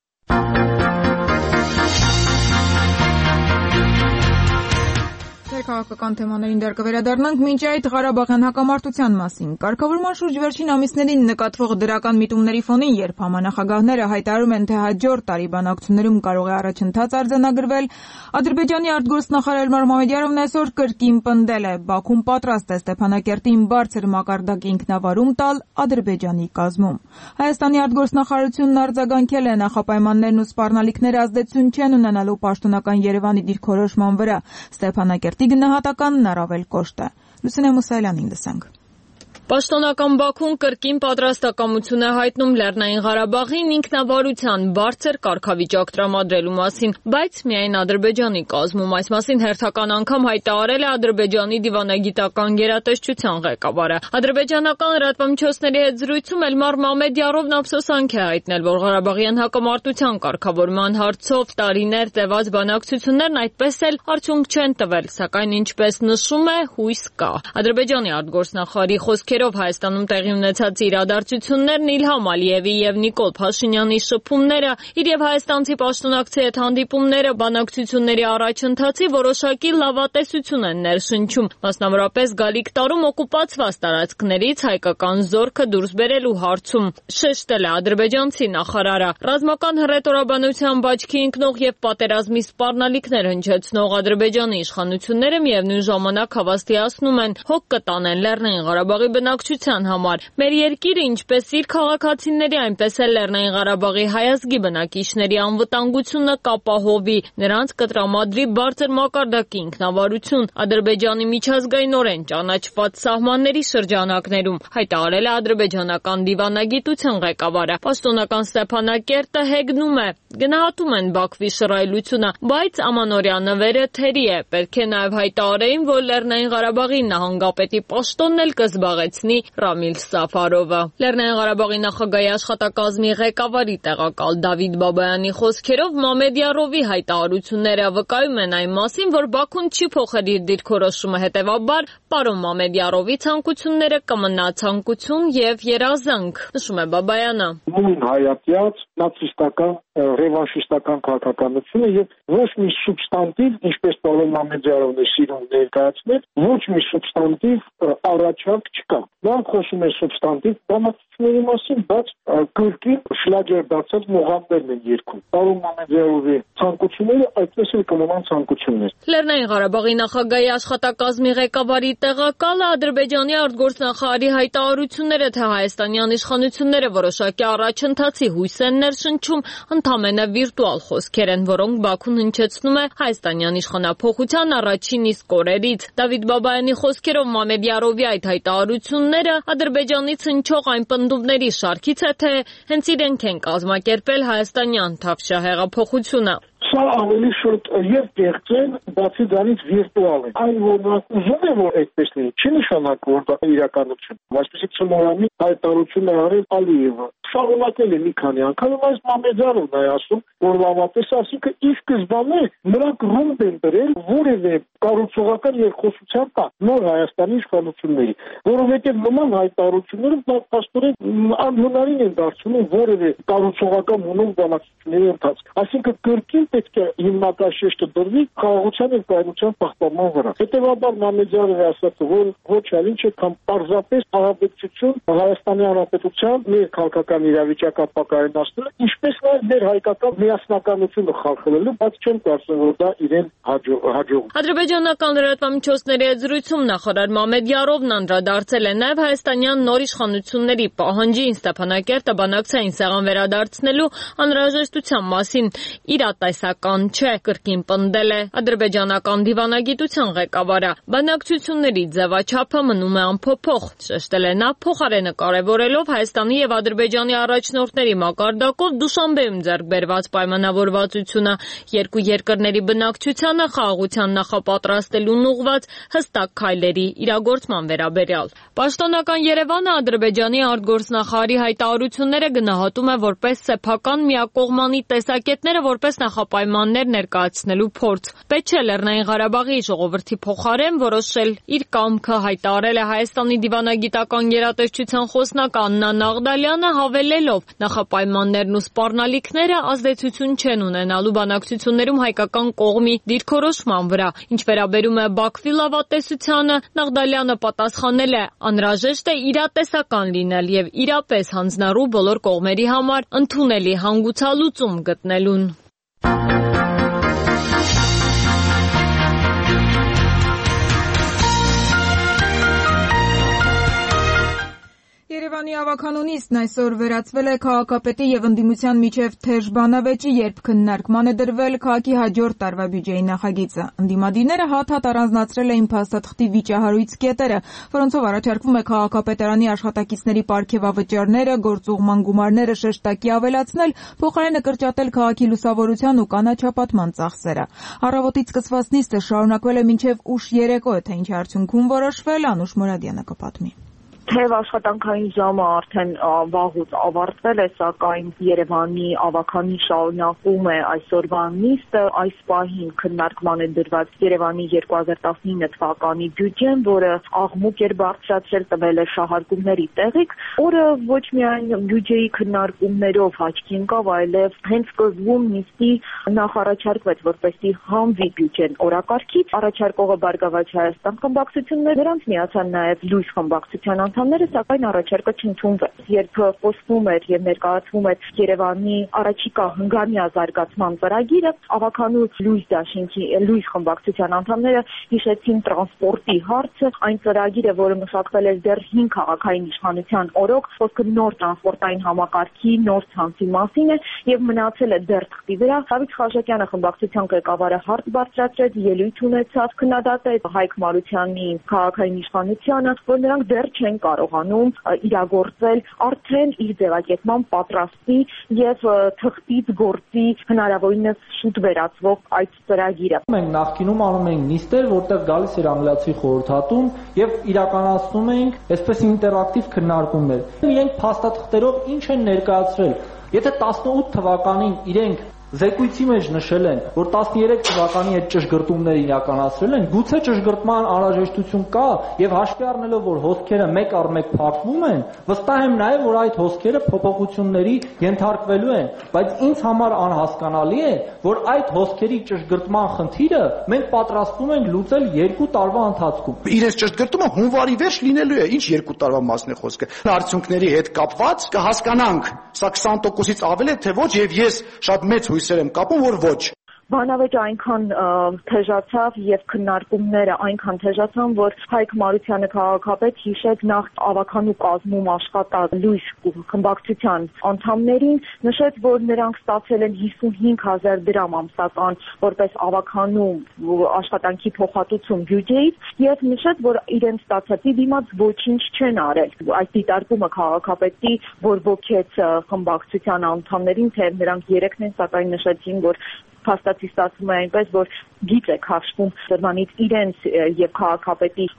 Speaker 1: Քաղաքական թեմաներին դեռ կվերադառնանք, մինչ այդ Ղարաբաղյան հակամարտության մասին։ Կարգավորման շուրջ վերջին ամիսներին նկատվող դրական միտումների ֆոնին, երբ համանախագահները հայտարարում են, թե հաջորդ տարի բանակցություններում կարող է առաջընթաց արձանագրվել, Ադրբեջանի արտգործնախարար Մամեդյարովն այսօր կրկին պնդել է, Բաքուն պատրաստ է Ստեփանակերտին բարձր մակարդակի ինքնավարում տալ Ադրբեջանի կազմում։ Հայաստանի արտգործնախարարությունն արձագանքել է նախապայմաններն ու սպառնալիքները ազդեցություն չեն ունենալու պաշտոնական Երևանի դիրքորոշման վրա։ Ստեփանակերտի գնահատականն առավել կոշտ է։ Լուսինե Մուսայելյանին լսենք։
Speaker 17: Պաշտոնական Բաքուն կրկին պատրաստակամություն է հայտնում Լեռնային Ղարաբաղին ինքնավարության բարձր կարգավիճակ տրամադրելու մասին, բայց միայն Ադրբեջանի կազմում։ Այս մասին հերթական անգամ հայտարարել է Ադրբեջանի դիվանագիտական գերատեսչության ղեկավարը։ Ադրբեջանական լրատվամիջոցների հետ զրույցում Էլմար Մամեդյարովն ափսոսանք է հայտնել, որ Ղարաբաղյան հակամարտության կարգավորման հարցով տարիներ տևած բանակցություններն այդպես էլ արդյունք չեն տվել, սակայն ինչպես նշում է, հույս կա։ Ադրբեջանի արտգործնախարարի խոսքերով Հայաստանում տեղի ունեցած իրադարձություններն Իլհամ Ալիևի եւ Նիկոլ Փաշինյանի շփումները, իր եւ հայաստանցի պաշտոնակցի հետ հանդիպումները բանակցությունների առաջընթացի որոշակի լավատեսություն են ներշնչում, մասնավորապես գալիք տարում օկուպացված տարածքներից հայկական զորքը դուրս բերելու հարցում, շեշտել է ադրբեջանցի նախարարը։ Ռազմական հռետորաբանությամբ աչքի ընկնող եւ պատերազմի սպառնալիքներ հնչեցնող Ադրբեջանի իշխանությունները միևնույն ժամանակ հավաստիացնում են, հոգ կտանեն Լեռնային Ղարաբաղի բնակչության համար։ Մեր երկիրը ինչպես իր քաղաքացիների, այնպես էլ Լեռնային Ղարաբաղի հայազգի բնակիչների անվտանգությունը կապահովի, նրանց կտրամադրի բարձր մակարդակի ինքնավարություն Ադրբեջանի միջազգայինորեն ճանաչված սահմանների շրջանակներում, հայտարարել է ադրբեջանական դիվանագիտության ղեկավարը։ Պաշտոնական Ստեփանակերտը հեգնում է, գնահատում են Բաքվի շռայլությունը, բայց ամանորյա նվերը թերի է։ Պետք է նաև հայտարարեին, որ Լեռնային Ղարաբաղի նահանգապետի պաշտոնն էլ կզբաղեցնի Ռամիլ Սաֆարովը։ Լեռնային Ղարաբաղի նախագահի աշխատակազմի ղեկավարի տեղակալ Դավիթ Բաբայանի խոսքերով Մամեդյարովի հայտարարությունները վկայում են այն մասին, որ Բաքուն չի փոխել իր դիրքորոշումը, հետևաբար պարոն Մամեդյարովի ցանկությունները կմնա ցանկություն եւ երազանք, նշում է Բաբայանը։
Speaker 18: Նույն հայատյաց նացիստական ռևանշիստական քաղաքականությունը եւ ոչ մի սուբստանտիվ, ինչպես պարոն Մամեդյարովն է սիրում ներկայացնել, ոչ մի սուբստանտիվ առաջարկ չկա։ Նրանք խոսում են սուբստանտիվ բանակցությունների մասին, բայց կրկին շլագեր դարձած մողամներն են երգում։ Պարոն Մամեդյարովի ցանկությունները այդպես էլ կմնան ցանկություններ։
Speaker 17: Լեռնային Ղարաբաղի նախագահի աշխատակազմի ղեկավարի տեղակալը Ադրբեջանի արտգործնախարարի հայտարարությունները, թե հայաստանյան իշխանությունները որոշակի առաջընթացի հույս են ներշնչում, ընդամենը վիրտուալ խոսքեր են, որոնք Բաքուն հնչեցնում է հայաստանյան իշխանափոխության առաջին իսկ օրերից։ Դավիթ Բաբայանի խոսքերով Մամեդյարովի այդ հայտարարությունները Ադրբեջանից հնչող այն պնդումների շարքից է, թե հենց իրենք են կազմակերպել հայաստանյան Թավշյա հեղափոխությունը։
Speaker 18: Սա ավելի շուտ եւ կեղծեն, բացի դրանից վիրտուալ է։ Այն որ նա ուզում է որ այդպես լինի, չի նշանակում որ դա իրականություն։ Այսպեսի ցնորամի հայտարարություն է արել Ալիևը։ Շարունակել է մի քանի անգամ, բայց Մամեդյարովն է ասում, որ լավատես, ասինքն ի սկզբանե նրանք ռումբ են դրել որևէ կառուցողական երկխոսության տակ նոր Հայաստանի իշխանությունների, որովհետեւ նման հայտարարությունները փաստորեն անհնարին են դարձնում որևէ կառուցողական մոնով բանակցությունների ընթացք։ Այսինքն կրկին պետք է հիմնական շեշտը դրվի խաղաղության եւ կայունության պահպանման վրա։ Հետեւաբար Մամեդյարովը ասաց, որ ոչ այլ ինչ քան պարզապես հարաբերություն Հայաստանի Հանրապետության մեր քաղաքական իրավիճակը ապակայունացնելը, ինչպես նաեւ մեր հայկական միասնականությունը խախտելը, բայց չեմ կարծում, որ դա իրեն հաջող։
Speaker 17: Ադրբեջանական լրատվամիջոցների հետ զրույցում նախարար Մամեդյարովն անդրադարձել է նաեւ հայաստանյան նոր իշխանությունների պահանջին Ստեփանակերտը բանակցային սեղան վերադարձնելու անհրաժեշտության մասին։ Իր ատեսակ իրական չէ, կրկին պնդել է ադրբեջանական դիվանագիտության ղեկավարը։ Բանակցությունների ձևաչափը մնում է անփոփոխ, շեշտել է նա, փոխարենը կարևորելով Հայաստանի եւ Ադրբեջանի առաջնորդների մակարդակով Դուշանբեում ձեռք բերված պայմանավորվածությունը երկու երկրների բնակչությանը խաղաղության նախապատրաստելուն ուղղված հստակ քայլերի իրագործման վերաբերյալ։ Պաշտոնական Երևանը Ադրբեջանի արտգործնախարարի հայտարարությունները գնահատում է որպես սեփական միակողմանի տեսակետները որպես նախապայմաններ ներկայացնելու փորձ։ Պետք չէ Լեռնային Ղարաբաղի ժողովրդի փոխարեն որոշել իր կամքը, հայտարարել է Հայաստանի դիվանագիտական գերատեսչության խոսնակ Աննա Նաղդալյանը, հավելելով նախապայմաններն ու սպառնալիքները ազդեցություն չեն ունենալու բանակցություններում հայկական կողմի դիրքորոշման վրա։ Ինչ վերաբերում է Բաքվի լավատեսությանը, Նաղդալյանը պատասխանել է անհրաժեշտ է իրատեսական լինել եւ իրապես հանձնառու բոլոր կողմերի համար ընդունելի հանգուցալուծում գտնելուն։
Speaker 1: Երևանի ավականու նիստն այսօր վերածվել է քաղաքապետի եւ ընդդիմության միջև թեժ բանավեճի, երբ քննարկման է դրվել քաղաքի հաջորդ տարվա բյուջեի նախագիծը։ Ընդդիմադիրները հատ-հատ առանձնացրել էին փաստաթղթի վիճահարույց կետերը, որոնցով առաջարկվում է քաղաքապետարանի աշխատակիցների պարգևավճարները, գործուղման գումարները շեշտակի ավելացնել, փոխարենը կրճատել քաղաքի լուսավորության ու կանաչապատման ծախսերը։ Առավոտից սկսված նիստը շարունակվել է մինչև ուշ երեկո, թե ինչ արդյունքում որոշվել, Անուշ Մուրադյանը կպատմի։
Speaker 8: Թեև աշխատանքային ժամը արդեն վաղուց ավարտվել է, սակայն Երևանի ավականի շարունակում է այսօրվա նիստը, այս պահին քննարկման է դրված Երևանի 2019 թվականի բյուջեն, որը աղմուկ էր բարձրացրել, տվել է շահարկումների տեղիք, որը ոչ միայն բյուջեի քննարկումներով աչքի ընկավ, այլև հենց սկզբում նիստի նախարարչարկվեց, որպեսզի հանվի բյուջեն օրակարգից, առաջարկողը Բարգավաճ Հայաստան խմբակցություններ, նրանց միացան նաև Լույս խմբակցության սակայն առաջարկը չընդունվեց։ Երբ խոսվում էր եւ ներկայացվում էր Երևանի առաջիկա հնգամյա զարգացման ծրագիրը, ավականու Լույս դաշինքի Լույս խմբակցության անդամները հիշեցին տրանսպորտի հարցը, այն ծրագիրը, որը մշակվել էր դեռ 5 քաղաքային իշխանության օրոք, խոսքը նոր տրանսպորտային համակարգի, նոր ցանցի մասին է եւ մնացել է դեռ թղթի վրա։ Դավիթ Խաչատյանը խմբակցության ղեկավարը հարց բարձրացրեց, ելույթ ունեցավ, քննադատեց Հայկ Մարությանի քաղաքային իշխանությանը, որ նրանք դեռ չեն կարողանում իրագործել արդեն իր ձևակերպման պատրաստի եւ թղթից գործի հնարավորինս շուտ վերածվող այդ ծրագիրը։
Speaker 19: Մենք նախկինում անում ենք նիստեր, որտեղ գալիս էր անգլիացի խորհրդատուն եւ իրականացնում ենք այսպես ինտերակտիվ քննարկումներ։ Իրենք փաստաթղթերով ինչ են ներկայացրել։ Եթե 18 թվականին իրենք զեկույցի մեջ նշել են, որ 13 թվականի այդ ճշգրտումները իրականացրել են, գուցե ճշգրտման անհրաժեշտություն կա եւ հաշվի առնելով, որ հոսքերը մեկ առ մեկ փակվում են, վստահ եմ նաեւ, որ այդ հոսքերը փոփոխությունների ենթարկվելու են, բայց ինձ համար անհասկանալի է, որ այդ հոսքերի ճշգրտման խնդիրը մենք պատրաստվում ենք լուծել 2 տարվա ընթացքում։
Speaker 20: Իրենց ճշգրտումը հունվարի վերջ լինելու է, ինչ 2 տարվա մասն է խոսքը։ Արդյունքների հետ կապված կհասկանանք, սա 20%-ից ավել է, թե ոչ, եւ ես շատ մեծ հույսեր եմ կապում, որ ոչ։
Speaker 8: Բանավեճը այնքան թեժացավ եւ քննարկումները այնքան թեժացան, որ Հայկ Մարությանը քաղաքապետ հիշեց նախ ավականու կազմում աշխատած Լույս խմբակցության անդամներին, նշեց, որ նրանք ստացել են 55,000 դրամ ամսական որպես ավականու աշխատանքի փոխհատուցում բյուջեից եւ նշեց, որ իրենց ստացածի դիմաց ոչինչ չեն արել։ Այդ դիտարկումը քաղաքապետի բորբոքեց խմբակցության անդամներին, թե նրանք երեքն են, սակայն նշեցին, որ փաստացի ստացվում է այնպես, որ գիծ է քաշվում դրանից իրենց եւ քաղաքապետի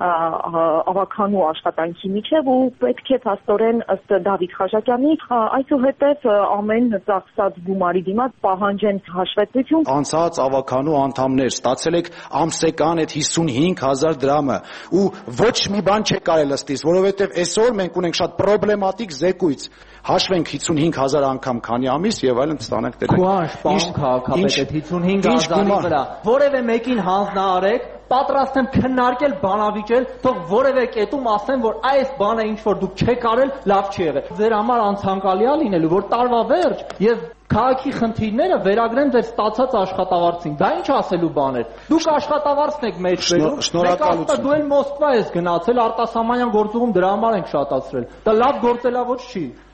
Speaker 8: ավականու աշխատանքի միջև ու պետք է փաստորեն ըստ Դավիթ Խաչատյանի այսուհետև ամեն ծախսած գումարի դիմաց պահանջեն հաշվետվություն։
Speaker 20: Անցած ավականու անդամներ ստացել եք ամսական այդ 55,000 դրամը ու ոչ մի բան չէ կարել ըստիս, որովհետեւ այսօր մենք ունենք շատ պրոբլեմատիկ զեկույց։ Հաշվենք 55,000 անգամ քանի ամիս եւ այլն ստանանք դեռ։
Speaker 19: Քուան պարոն քաղաքապետ 55,000-ի վրա որևէ մեկին հանձնարարեք, պատրաստ եմ քննարկել, բանավիճել, թող որևէ կետում ասեն, որ այս բանը ինչ որ դուք չեք արել, լավ չի եղել։ Ձեր համար անցանկալի է լինելու, որ տարվա վերջ եւ քաղաքի խնդիրները վերագրեն ձեր ստացած աշխատավարձին։ Դա ինչ ասելու բան է։ Դուք աշխատավարձն եք մեջ բերում։ Շնորհակալություն։ Դու էլ Մոսկվա ես գնացել, արտասահմանյան գործուղում դրա համար ենք շատացրել։ Դա լավ գործելավոճ չի։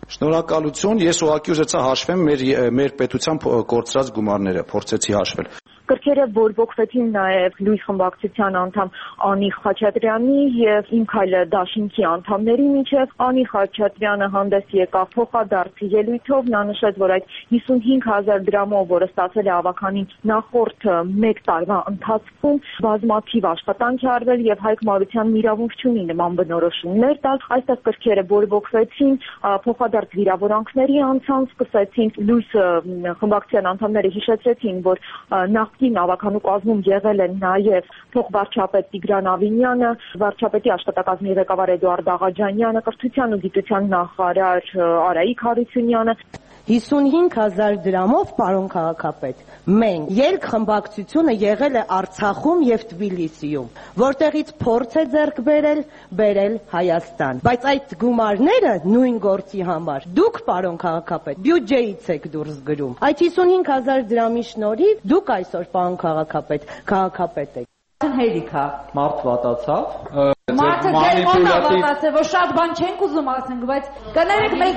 Speaker 20: Շնորհակալություն, ես ուղղակի ուզեցա հաշվեմ մեր պետության կորցրած գումարները, փորձեցի հաշվել։
Speaker 8: Կրքերը բորբոքվեցին նաև Լույս խմբակցության անդամ Անի Խաչատրյանի եւ Իմ քայլը դաշինքի անդամների միջև։ Անի Խաչատրյանը հանդես եկավ փոխադարձի ելույթով, նա նշեց, որ այդ 55,000 դրամով, որը ստացել է ավականին նախորդ 1 տարվա ընթացքում, բազմաթիվ աշխատանք է արվել եւ Հայկ Մարությանն իրավունք չունի նման բնորոշումներ տալ։ Այստեղ կրքերը բորբոքվեցին, փոխադարձ վիրավորանքների անցան, սկսեցին Լույս խմբակցության անդամները հիշեցրեցին, որ նախկին ավականու կազմում եղել են նաև փոխվարչապետ Տիգրան Ավինյանը, վարչապետի աշխատակազմի ղեկավար Էդուարդ Աղաջանյանը, կրթության ու գիտության նախարար Արայիկ Հարությունյանը։
Speaker 21: 55,000 դրամով, պարոն քաղաքապետ, մենք ելք խմբակցությունը եղել է Արցախում եւ Թբիլիսիում, որտեղից փորձ է ձեռք բերել Հայաստան։ Բայց այդ գումարները նույն գործի համար դուք, պարոն քաղաքապետ, բյուջեից եք դուրս գրում։ Այդ 55,000 դրամի շնորհիվ դուք այսօր, պարոն քաղաքապետ եք։ Հերիքա
Speaker 19: մարդ վատացավ։
Speaker 22: Մարդը գերմոն ավատացե, որ շատ բան չենք ուզում ասենք, բայց կներեք մեկ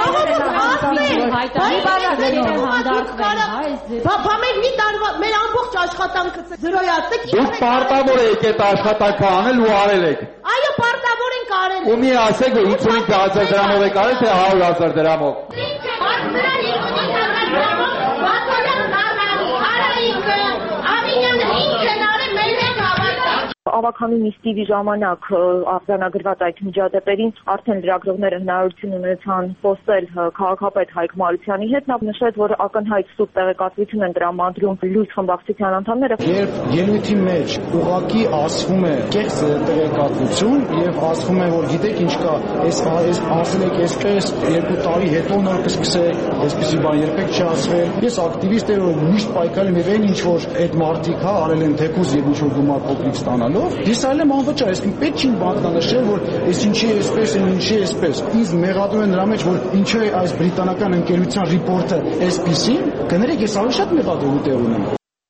Speaker 21: Բամեր մի տարվա, մեր ամբողջ աշխատանքը զրոյացեք։
Speaker 23: Դուք պարտավոր եք այդ աշխատանքը անել ու արել եք։
Speaker 21: Այո, պարտավոր ենք արել։
Speaker 23: Ու մի ասեք, որ 55,000 դրամով եք արել, թե 100,000 դրամով։
Speaker 8: Ավականու նիստի ժամանակ արձանագրված այդ միջադեպերին արդեն լրագրողները հնարավորություն ունեցան խոսել քաղաքապետ Հայկ Մարությանի հետ, նա նշեց, որ ակնհայտ սուտ տեղեկատվություն են տրամադրում Լույս խմբակցության անդամները։
Speaker 20: Երբ ելույթի մեջ ուղղակի ասվում է կեղծ տեղեկատվություն եւ ասվում է, որ գիտեք ինչ կա, այս ասել եք այսպես, 2 տարի հետո նոր կսկսեք, այսպեսի բան երբեք չի ասվել։ Ես ակտիվիստ եմ, որ միշտ պայքարում եմ այն ինչ որ այդ մարտիկ արել են թեկուզ եւ ինչ որ գումար փոքրիկ ստանալու։ Ես այլեմ անվճար, այսինքն պետք չի բանկանշել, որ այս ինչի է այսպես, ինչի է այսպես։ Ինձ մեղադրում են նրա մեջ, որ ինչու է այս բրիտանական ընկերության ռիպորտը այսպեսին, կներեք, ես ավելի շատ մեղադրում տեղ ունեմ։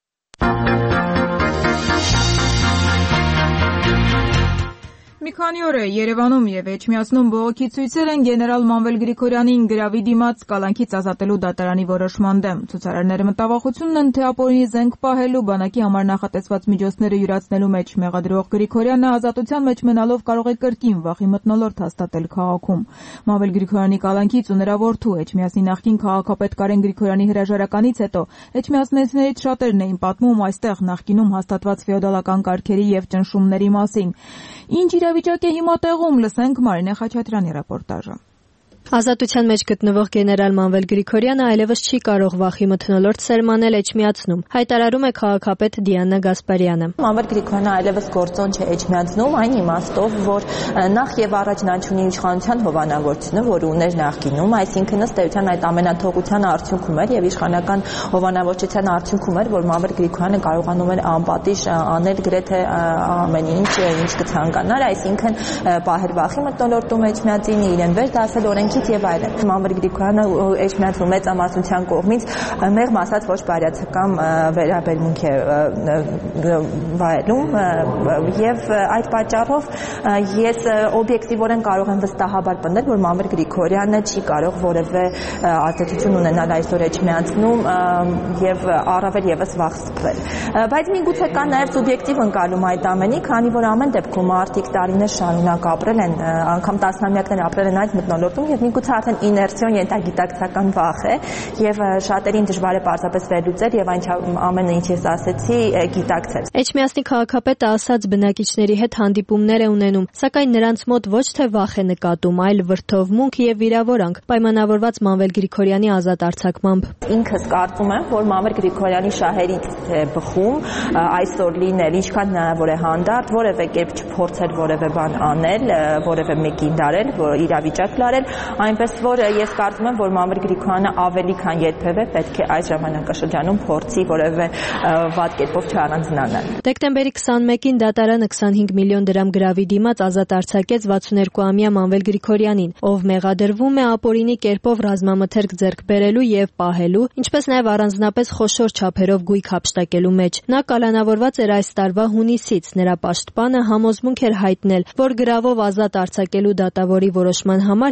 Speaker 1: Մի քանի օր է Երևանում եւ Էջմիածնում բողոքի ցույցեր են գեներալ Մանվել Գրիգորյանին գրավի դիմաց կալանքից ազատելու դատարանի որոշման դեմ։ Ցուցարարները մտավախությունն են, թե ապօրինի զենք պահելու, բանակի համար նախատեսված միջոցները յուրացնելու մեջ մեղադրող Գրիգորյանը ազատության մեջ մնալով կարող է կրկին վախի մթնոլորտ հաստատել քաղաքում։ Մանվել Գրիգորյանի կալանքից ու նրա որդու Էջմիածնի նախկին քաղաքապետ Կարեն Գրիգորյանի հրաժարականից հետո էջմիածնեցիներից շատերն էին պատմում այստեղ նախկինում հաստատված ֆեոդալական կարգերի եւ ճնշումների մասին։ Ինչ իրավիճակ է հիմա տեղում, լսենք Մարինե Խաչատրյանի ռեպորտաժը։
Speaker 24: Ազատության մեջ գտնվող գեներալ Մանվել Գրիգորյանը այլևս չի կարող վախի մթնոլորտ սերմանել Էջմիածնում, հայտարարում է քաղաքապետ Դիանա Գասպարյանը։
Speaker 25: Մանվել Գրիգորյանը այլևս գործոն չէ Էջմիածնում, այն իմաստով, որ նախ եւ առաջ նա ունի իշխանության հովանավորությունը, որը ուներ նախկինում, այսինքն ըստ էության այդ ամենաթողության արդյունքում էր եւ իշխանական հովանավորչության արդյունքում էր, որ Մանվել Գրիգորյանը կարողանում էր անպատիժ անել գրեթե ամեն ինչ կցանկանար, այսինքն պահել վախի մթնոլորտում Էջմիածին, իրեն վեր դասել օրենքի եւ այլն։ Մանվել Գրիգորյանը Էջմիածնու մեծամասնության կողմից մեղմ ասած ոչ բարյացակամ վերաբերմունք է վայելում եւ այդ պատճառով ես օբյեկտիվորեն կարող եմ վստահաբար պնդել, որ Մանվել Գրիգորյանը չի կարող որևէ ազդեցություն ունենալ այսօր Էջմիածնում եւ առավել եւս վաղ սփռել։ Բայց միգուցե կա նաեւ սուբյեկտիվ ընկալում այդ ամենի, քանի որ ամեն դեպքում մարդիկ տարիներ շարունակ ապրել են, անգամ տասնամյակներ ապրել են այդ մթնոլորտում եւ միգուցե արդեն իներցիոն ենթագիտակցական վախ է եւ շատերին դժվար է պարզապես վերլուծել եւ այն ամենը ինչ ես ասեցի գիտակցել։
Speaker 24: Էջմիածնի քաղաքապետը ասաց բնակիչների հետ հանդիպումներ է ունենում, սակայն նրանց մոտ ոչ թե վախ է նկատում, այլ վրդովմունք եւ վիրավորանք, պայմանավորված Մանվել Գրիգորյանի ազատ արձակմամբ։
Speaker 25: Ինքս կարծում եմ, որ Մանվել Գրիգորյանի շահերից է բխում այսօր լինել, ինչքան հնարավոր է հանդարտ, որևէ կերպ չփորձել որևէ բան անել, որևէ մեկին դարել, իրավիճակ լարել, այնպես որ ես կարծում եմ, որ Մանվել Գրիգորյանը ավելի քան երբևէ պետք է այս ժամանակաշրջանում փորձի որևէ վատ կերպով չառանձնանալ։
Speaker 24: Դեկտեմբերի 21-ին դատարանը 25 միլիոն դրամ գրավի դիմաց ազատ արձակեց 62-ամյա Մանվել Գրիգորյանին, ով մեղադրվում է ապօրինի կերպով ռազմամթերք ձեռք բերելու եւ պահելու, ինչպես նաեւ առանձնապես խոշոր չափերով գույք հափշտակելու մեջ։ Նա կալանավորված էր այս տարվա հունիսից։ Նրա պաշտպանը համոզմունք էր հայտնել, որ գրավով ազատ արձակելու դատավորի որոշման համար հիմք է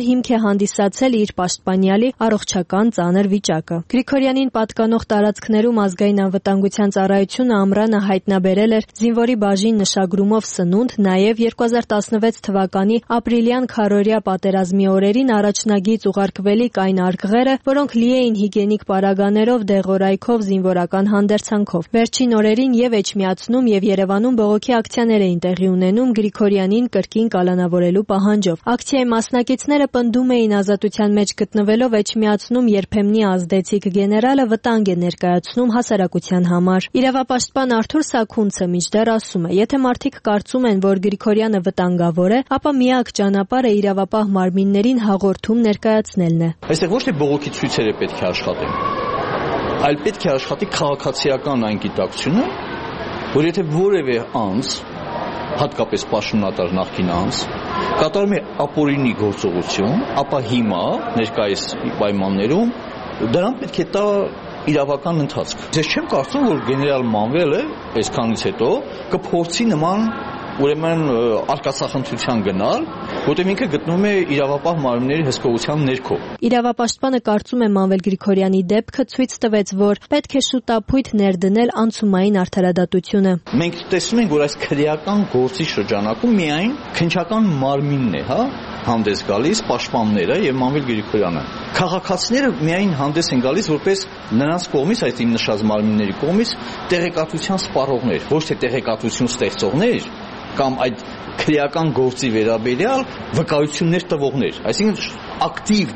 Speaker 24: հանդիսացել իր պաշտպանյալի առողջական ծանր վիճակը։ Գրիգորյանին պատկանող տարածքներում ազգային անվտանգության ծառայությունը ամռանը հայտնաբերել էր զինվորի բաժին նշագրումով սնունդ, նաև 2016 թվականի ապրիլյան քարորյա պատերազմի օրերին առաջնագիծ ուղարկվելիք այն արգղերը, որոնք լի էին հիգիենիկ պարագաներով, դեղորայքով, զինվորական հանդերձանքով։ Վերջին օրերին եւ Էջմիածնում եւ Երևանում բողոքի ակցիաներ էին տեղի ունենում Գրիգորյանին կրկին կալանավորելու պահանջով։ Ակցիայի մասնակիցները պնդում էին ազատության մեջ գտնվելով Էջմիածնում երբեմնի ազդեցիկ գեներալը վտանգ է ներկայացնում հասարակության համար։ Իրավապաշտպան Արթուր Սաքունցը մինչդեռ ասում է, եթե մարդիկ կարծում են, որ Գրիգորյանը վտանգավոր է, ապա միակ ճանապարհը իրավապահ մարմիններին հաղորդում ներկայացնելն է։
Speaker 2: Այստեղ ոչ թե բողոքի ցույցերը պետք է աշխատեն, այլ պետք է աշխատի քաղաքացիական այն գիտակցությունը, որ եթե որևէ անձ, հատկապես պաշտոնատար նախկին անձ, կատարում է ապօրինի գործողություն, ապա հիմա ներկայիս պայմաններում դրան պետք է տա իրավական ընթացք։ Ես չեմ կարծում, որ գեներալ Մանվելը այսքանից հետո կփորձի նման ուրեմն արկածախնդրության գնալ, որտեղ ինքը գտնվում է իրավապահ մարմինների հսկողության ներքո։
Speaker 24: Իրավապաշտպանը կարծում է Մանվել Գրիգորյանի դեպքը ցույց տվեց, որ պետք է շուտապույտ ներդնել անցումային արդարադատությունը։
Speaker 2: Մենք տեսնում ենք, որ այս քրեական գործի շրջանակում միայն քննչական մարմինն է, հանդես գալիս, պաշտպանները եւ Մանվել Գրիգորյանը։ Քաղաքացիները միայն հանդես են գալիս որպես նրանց կողմից, այդ իմ նշած մարմինների կողմից տեղեկատվության սպառողներ, ոչ թե տեղեկատվություն ստեղծողներ կամ այդ քրեական գործի վերաբերյալ վկայություններ տվողներ, այսինքն ակտիվ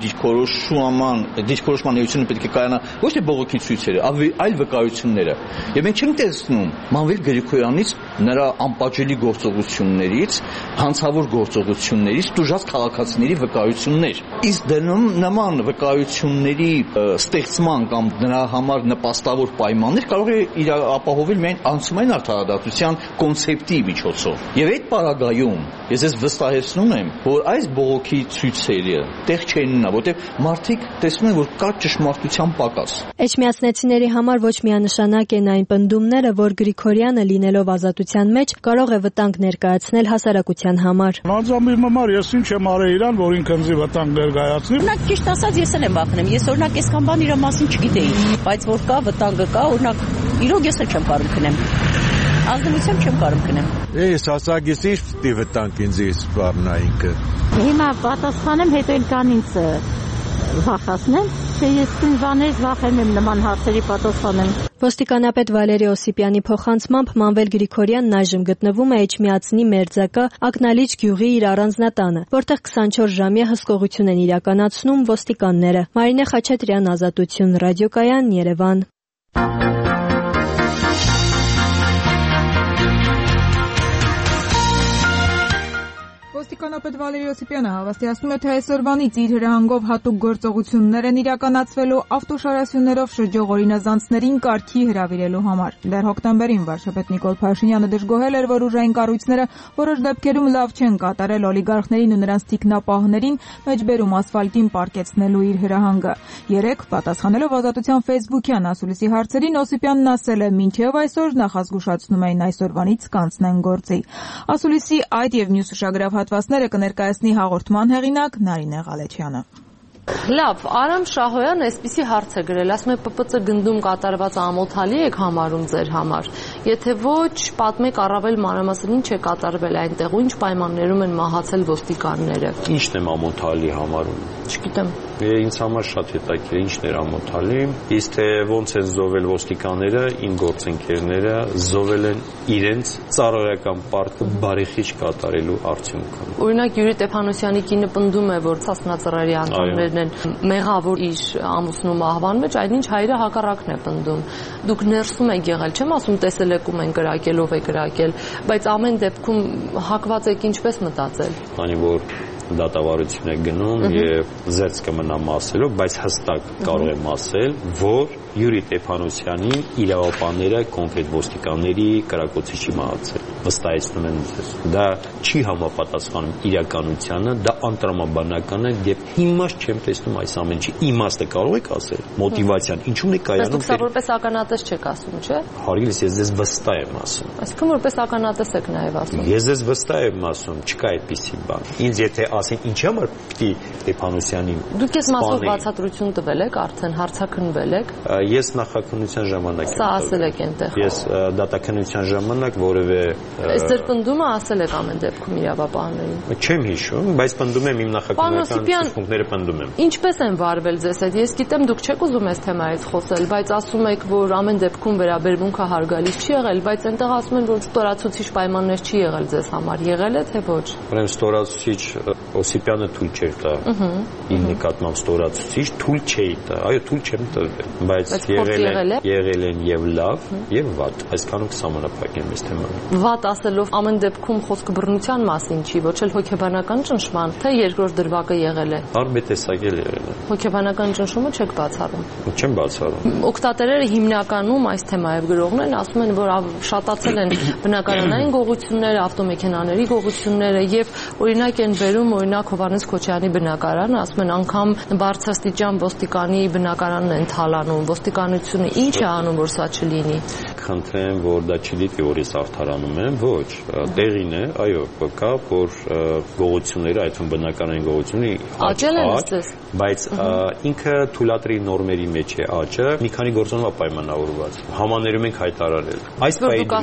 Speaker 2: դիրքորոշման էությունը պետք է կայանա ոչ թե բողոքի ցույցերը, այլ վկայությունները։ Եվ մենք չենք տեսնում Մանվել Գրիգորյանից նրա անպատժելի գործողություններից, հանցավոր գործողություններից տուժած քաղաքացիների վկայություններ։ Իսկ նման վկայությունների ստեղծման կամ նրա համար նպաստավոր պայմաններ կարող է ապահովել միայն անցումային արդարադատության կոնցեպտի միջոցով։ Եվ այդ պարագայում ես վստահեցնում եմ, որ այս բողոքի ցույցերը տեղ չեն ունենա, որտեղ մարդիկ տեսնում են, որ կա ճշմարտության պակաս։
Speaker 24: Էջմիածնեցիների համար ոչ միանշանակ են այն պնդումները, որ Գրիգորյանը լինելով ազատության մեջ կարող է վտանգ ներկայացնել հասարակության համար։
Speaker 15: Անձամբ համար ես ինչ եմ արել իրան, որ ինքն ինձ վտանգ ներկայացնի։
Speaker 5: Օրինակ ճիշտ ասած ես էլ եմ վախենում։ Ես օրինակ այսքան բան իր մասին չգիտեի, բայց որ կա վտանգը կա, օրինակ իրոք ես էլ չեմ կարող քնեմ։ Ազնվությամբ չեմ կարող քնեմ։
Speaker 6: Ես ասագես ինչ պիտի վտանգ ինձ սպառնա ինքը։
Speaker 7: Հիմա պատասխանեմ, հետո էլ կան ինձ վախացնեմ, թե ես ինձանից վախենում նման հարցերի պատասխանեմ։
Speaker 24: Ոստիկանապետ Վալերի Օսիպյանի փոխանցմամբ Մանվել Գրիգորյանն այժմ գտնվում է Էջմիածնի մերձակա Ակնալիջ գյուղի իր առանձնատանը, որտեղ 24 ժամյա հսկողություն են իրականացնում ոստիկանները։ Մարինե Խաչատրյան, Ազատություն, ռադիոկայան, Երևան։
Speaker 1: Ոստիկանապետ Վալերի Օսիպյանը հավաստիացնում է, թե այսօրվանից իր հրահանգով հատուկ գործողություններ են իրականացվելու ավտոշարասյուններով շրջող օրինազանցներին կարգի հրավիրելու համար։ Դեռ հոկտեմբերին վարչապետ Նիկոլ Փաշինյանը դժգոհել էր, որ ուժային կառույցները որոշ դեպքերում լավ չեն կատարել օլիգարխներին ու նրանց թիկնապահներին մեջբերում ասֆալտին պարկեցնելու իր հրահանգը։ Երեկ պատասխանելով Ազատության Facebook-յան ասուլիսի հարցերին Օսիպյանն ասել է, մինչև այսօր նախազգուշացնում էին այսօրվանից կանցնեն գործի։ Ասուլիսի այդ եւ մյուս ուշագրավ հատվածները կներկայացնի հաղորդման հեղինակ Նարինե Ղալեչյանը։
Speaker 10: Լավ, Արամ Շահոյանը այսպիսի հարց է գրել, ասում է ՊՊՑ գնդում կատարված ամոթալի եք համարում ձեր համար։ Եթե ոչ, պատմեք առավել մանրամասն ինչ է կատարվել այնտեղ ու ինչ պայմաններում են մահացել ոստիկանները։
Speaker 26: Ինչն եմ ամոթալի համարում։
Speaker 10: Չգիտեմ։
Speaker 26: Ինձ համար շատ հետաքրքիր ինչն էր ամոթալի, իսկ թե ոնց են զոհվել ոստիկանները, իմ գործընկերները զոհվել են իրենց ծառայական պարտքը բարեխիղճ կատարելու արդյունքում։
Speaker 10: Օրինակ Յուրի Տեփանոսյանի կինը պնդում է, որ Ցասնածռարի անդամներն են մեղավոր իր ամուսնու մահվան մեջ, այնինչ հայրը հակառակն է պնդում։ Դուք ներսում եք եղել, չեմ ասում տեսել եք ում են կրակել, ով է կրակել, բայց ամեն դեպքում հակված եք ինչպես մտածել։
Speaker 26: Քանի որ դատավարություն է գնում եւ զերծ կմնա մասելով, բայց հստակ կարող եմ ասել, որ Յուրի Տեփանոսյանի իրավապահները կոնկրետ ոստիկանների կրակոցի չի մահացել։ վստահեցնում եմ ձեզ։ Դա չի համապատասխանում իրականությանը, դա անտրամաբանական է եւ իմաստ չեմ տեսնում այս ամեն ինչի։ Իմաստը կարող եք ասել, մոտիվացիան ինչու՞ն է կայանում։
Speaker 10: Դուք որպես ականատես չեք ասում, չէ՞։
Speaker 26: Հարգելի, ես ձեզ վստահ եմ ասում։
Speaker 10: Այսինքն որպես ականատես եք նաեւ ասում։
Speaker 26: Ես ձեզ վստահ եմ ասում, չկա այդպիսի բան։ Ինձ եթե ասեն ինչի համար պիտի Ստեփանոսյանին
Speaker 10: Դուք ես մասով բացատրություն տվել եք, արդեն հարցաքննվել եք։
Speaker 26: Ես նախաքննության ժամանակ
Speaker 10: Սա ասել եք այնտեղ։
Speaker 26: Ես դատաքննության ժամանակ որևէ
Speaker 10: Այս ձեր պնդումը ասել եք ամեն դեպքում իրավապահներին։
Speaker 26: Չեմ հիշում, բայց պնդում եմ իմ նախաքննական ֆունկցիաները պնդում եմ։
Speaker 10: Ինչպես են վարվել ձեզ հետ։ Ես գիտեմ դուք չեք ուզում այս թեմայից խոսել, բայց ասում եք, որ ամեն դեպքում վերաբերմունքը հարգալից չի եղել, բայց այնտեղ ասում են, որ ստորացուցիչ պայմաններ չի եղել ձեզ համար։ Եղել է թե ոչ։
Speaker 26: Ուրեմն ստորացուցիչ Օսիպյանը թույլ չէր տա։ Իմ նկատմամբ ստորացուցիչ թույլ չէի տա։ Այո, թույլ չեմ տվել, բայց եղել են եւ լավ եւ վատ։ Այսքանում կսահմանափակեմ այս թեման։
Speaker 10: Վատ ասելով ամեն դեպքում խոսքը բռնության մասին չի, ոչ էլ հոգեբանական ճնշման, թե երկրորդ դրվագը եղել է։
Speaker 26: Տարբեր տեսակել եղել է։
Speaker 10: Հոգեբանական ճնշումը չեք բացառում։
Speaker 26: Չեմ բացառում։
Speaker 10: Օգտատերերը հիմնականում այս թեմայով գրողներն ասում են, որ շատացել են բնակարանային գողությունները, ավտոմեքենաների գողությունները եւ օրինակ են վերում օրինակ Հովհաննես Քոչարյանի բնակարանը, ասում են անգամ բարձրաստիճան ոստիկանի բնակարանն են թալանում, ոստիկանությունը ինչ է անում, որ սա չլինի։
Speaker 26: Խնդրեմ, որ դա չդիտի, որ ես արդարանում եմ, ոչ, տեղին է, այո, կա, որ գողությունները, այդ թվում բնակարանային գողությունների
Speaker 10: աճել են ըստ
Speaker 26: բայց ինքը թույլատրի նորմերի մեջ է աճը, մի քանի գործոնով պայմանավորված։ Համաներում ենք հայտարարել։ Այս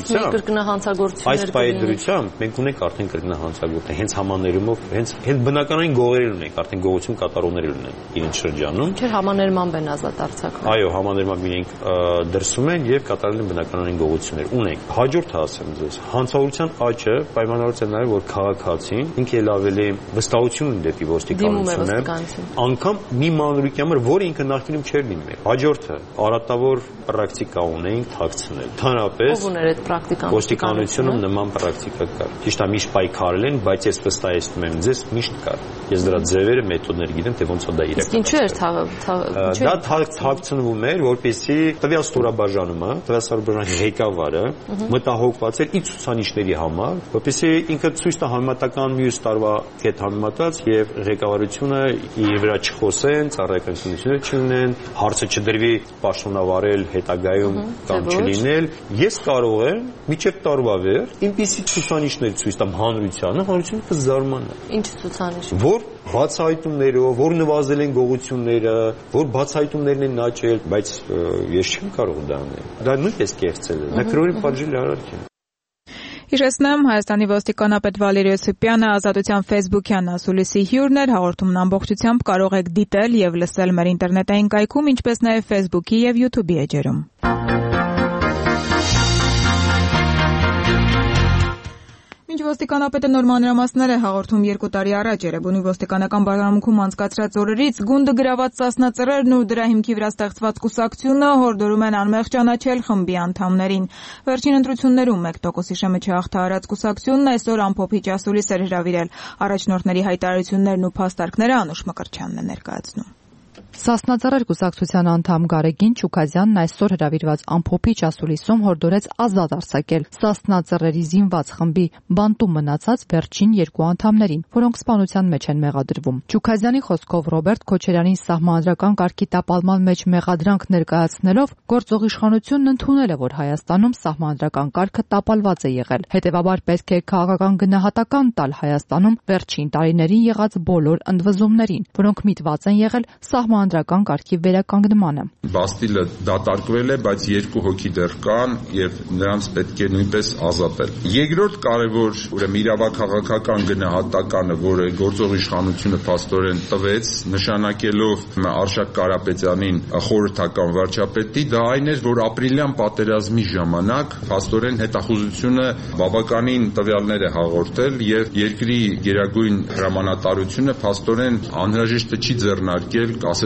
Speaker 26: պայմանությամբ մենք ունենք արդեն կրկնահանցագործություն, հենց համաներումով, հենց բնականային գողերել ունենք, արդեն գողություն կատարողներ ունենք իրենց շրջանում։
Speaker 10: Չէ, համաներման են ազատ արձակվում։
Speaker 26: Այո, համաներման իրենք դրսում են եւ կատարել են բնականային գողություններ։ Ունենք։ Հաջորդը ասեմ ձեզ, հանցավորության աճը պայմանավորված է նաեւ, որ քաղաքացին ինքը էլ ավելի վստահություն ունի դեպի ոստիկանությունը։ Անկամ մի մանրուքի համար, որը ինքը նախկինում չէր դիմել։ Հաջորդը արատավոր պրակտիկա ունեինք թաքցնել։ Հանրապես
Speaker 10: ով ուներ այդ պրակտիկան։
Speaker 26: Ոստիկանությունում նման պրակտիկա կար։ Ճիշտ է, միշտ պայքարել են, բայց ես վստահեցնում եմ ձեզ, միշտ կար։ Ես դրա ձևերը, մեթոդներ գիտեմ, թե ոնց է դա իրականացվում։
Speaker 10: Ինչու էր
Speaker 26: դա թաքցնվում էր, որպեսզի տվյալ ստորաբաժանումը, տվյալ ստորաբաժանի ղեկավարը մտահոգված էր իր ցուցանիշների համար, որպեսզի ինքը ցույց տա համեմատական մյուս տարվա հետ համեմատած եւ ղեկավարությունը իր վրա չխոսեն, ծառայականություններ չունեն, հարցը չդրվի պաշտոնավարել հետագայում կամ չլինել։ Ես կարող եմ միջև տարվա վեր ինքնիսի ցուցանիշներ ցույց տամ հանրությանը կզարմանա։
Speaker 10: Ինչ ցուցանիշ։
Speaker 26: Որ բացահայտումներով, որ նվազել են գողությունները, որ բացահայտումներն են աճել, բայց ես չեմ կարող դա անել։ Դա նույնպես կեղծել է։ Դա քրորի պատժել արարք է։
Speaker 1: Հիշեցնեմ, Հայաստանի ոստիկանապետ Վալերի Օսիպյանը Ազատության Facebook-յան ասուլիսի հյուրն էր, հաղորդումն ամբողջությամբ կարող եք դիտել եւ լսել մեր ինտերնետային կայքում, ինչպես նաեւ Facebook-ի եւ YouTube-ի էջերում։ Մինչ ոստիկանապետը նոր մանրամասներ է հաղորդում 2 տարի առաջ Երևանի ոստիկանական բաժանմունքում անցկացրած օրերից գունդը գրաված Սասնա Ծռերն ու դրա հիմքի վրա ստեղծված կուսակցությունը հորդորում են անմեղ ճանաչել խմբի անդամներին։ Վերջին ընտրություններում 1%-ի շեմը չհաղթահարած կուսակցությունն այսօր ամփոփիչ ասուլիս էր հրավիրել։ Առաջնորդների հայտարարություններն ու փաստարկները Անուշ Մկրտչյանն է ներկայացնում։
Speaker 3: Սասնա Ծռեր կուսակցության անդամ Գարեգին Չուքազյանն այսօր հրավիրված ամփոփիչ ասուլիսում հորդորեց ազատ արձակել Սասնա Ծռերի զինված խմբի բանտում մնացած վերջին 2 անդամներին, որոնք սպանության մեջ են մեղադրվում։ Չուքազյանի խոսքով Ռոբերտ Քոչարյանին սահմանադրական կարգի տապալման մեջ մեղադրանք ներկայացնելով գործող իշխանությունն ընդունել է, որ Հայաստանում սահմանադրական կարգը տապալված է եղել։ Հետևաբար պետք է քաղաքական գնահատական տալ Հայաստանում վերջին տարիներին եղած բոլոր ընդվզումներին, որոնք միտված են եղել սահմանադրական կարգի վերականգնմանը։
Speaker 4: Բաստիլը դատարկվել է, բայց 2 հոգի դեռ կան եւ նրանց պետք է նույնպես ազատել։ Երկրորդ կարևոր ուրեմն իրավաքաղաքական գնահատականը, որը գործող իշխանությունը փաստորեն տվեց, նշանակելով Արշակ Կարապետյանին խորհրդական վարչապետի, դա այն էր, որ ապրիլյան պատերազմի ժամանակ փաստորեն հետախուզությունը բավականին տվյալներ է հաղորդել եւ երկրի գերագույն հրամանատարությունը փաստորեն անհրաժեշտը չի ձեռնարկել, ասեց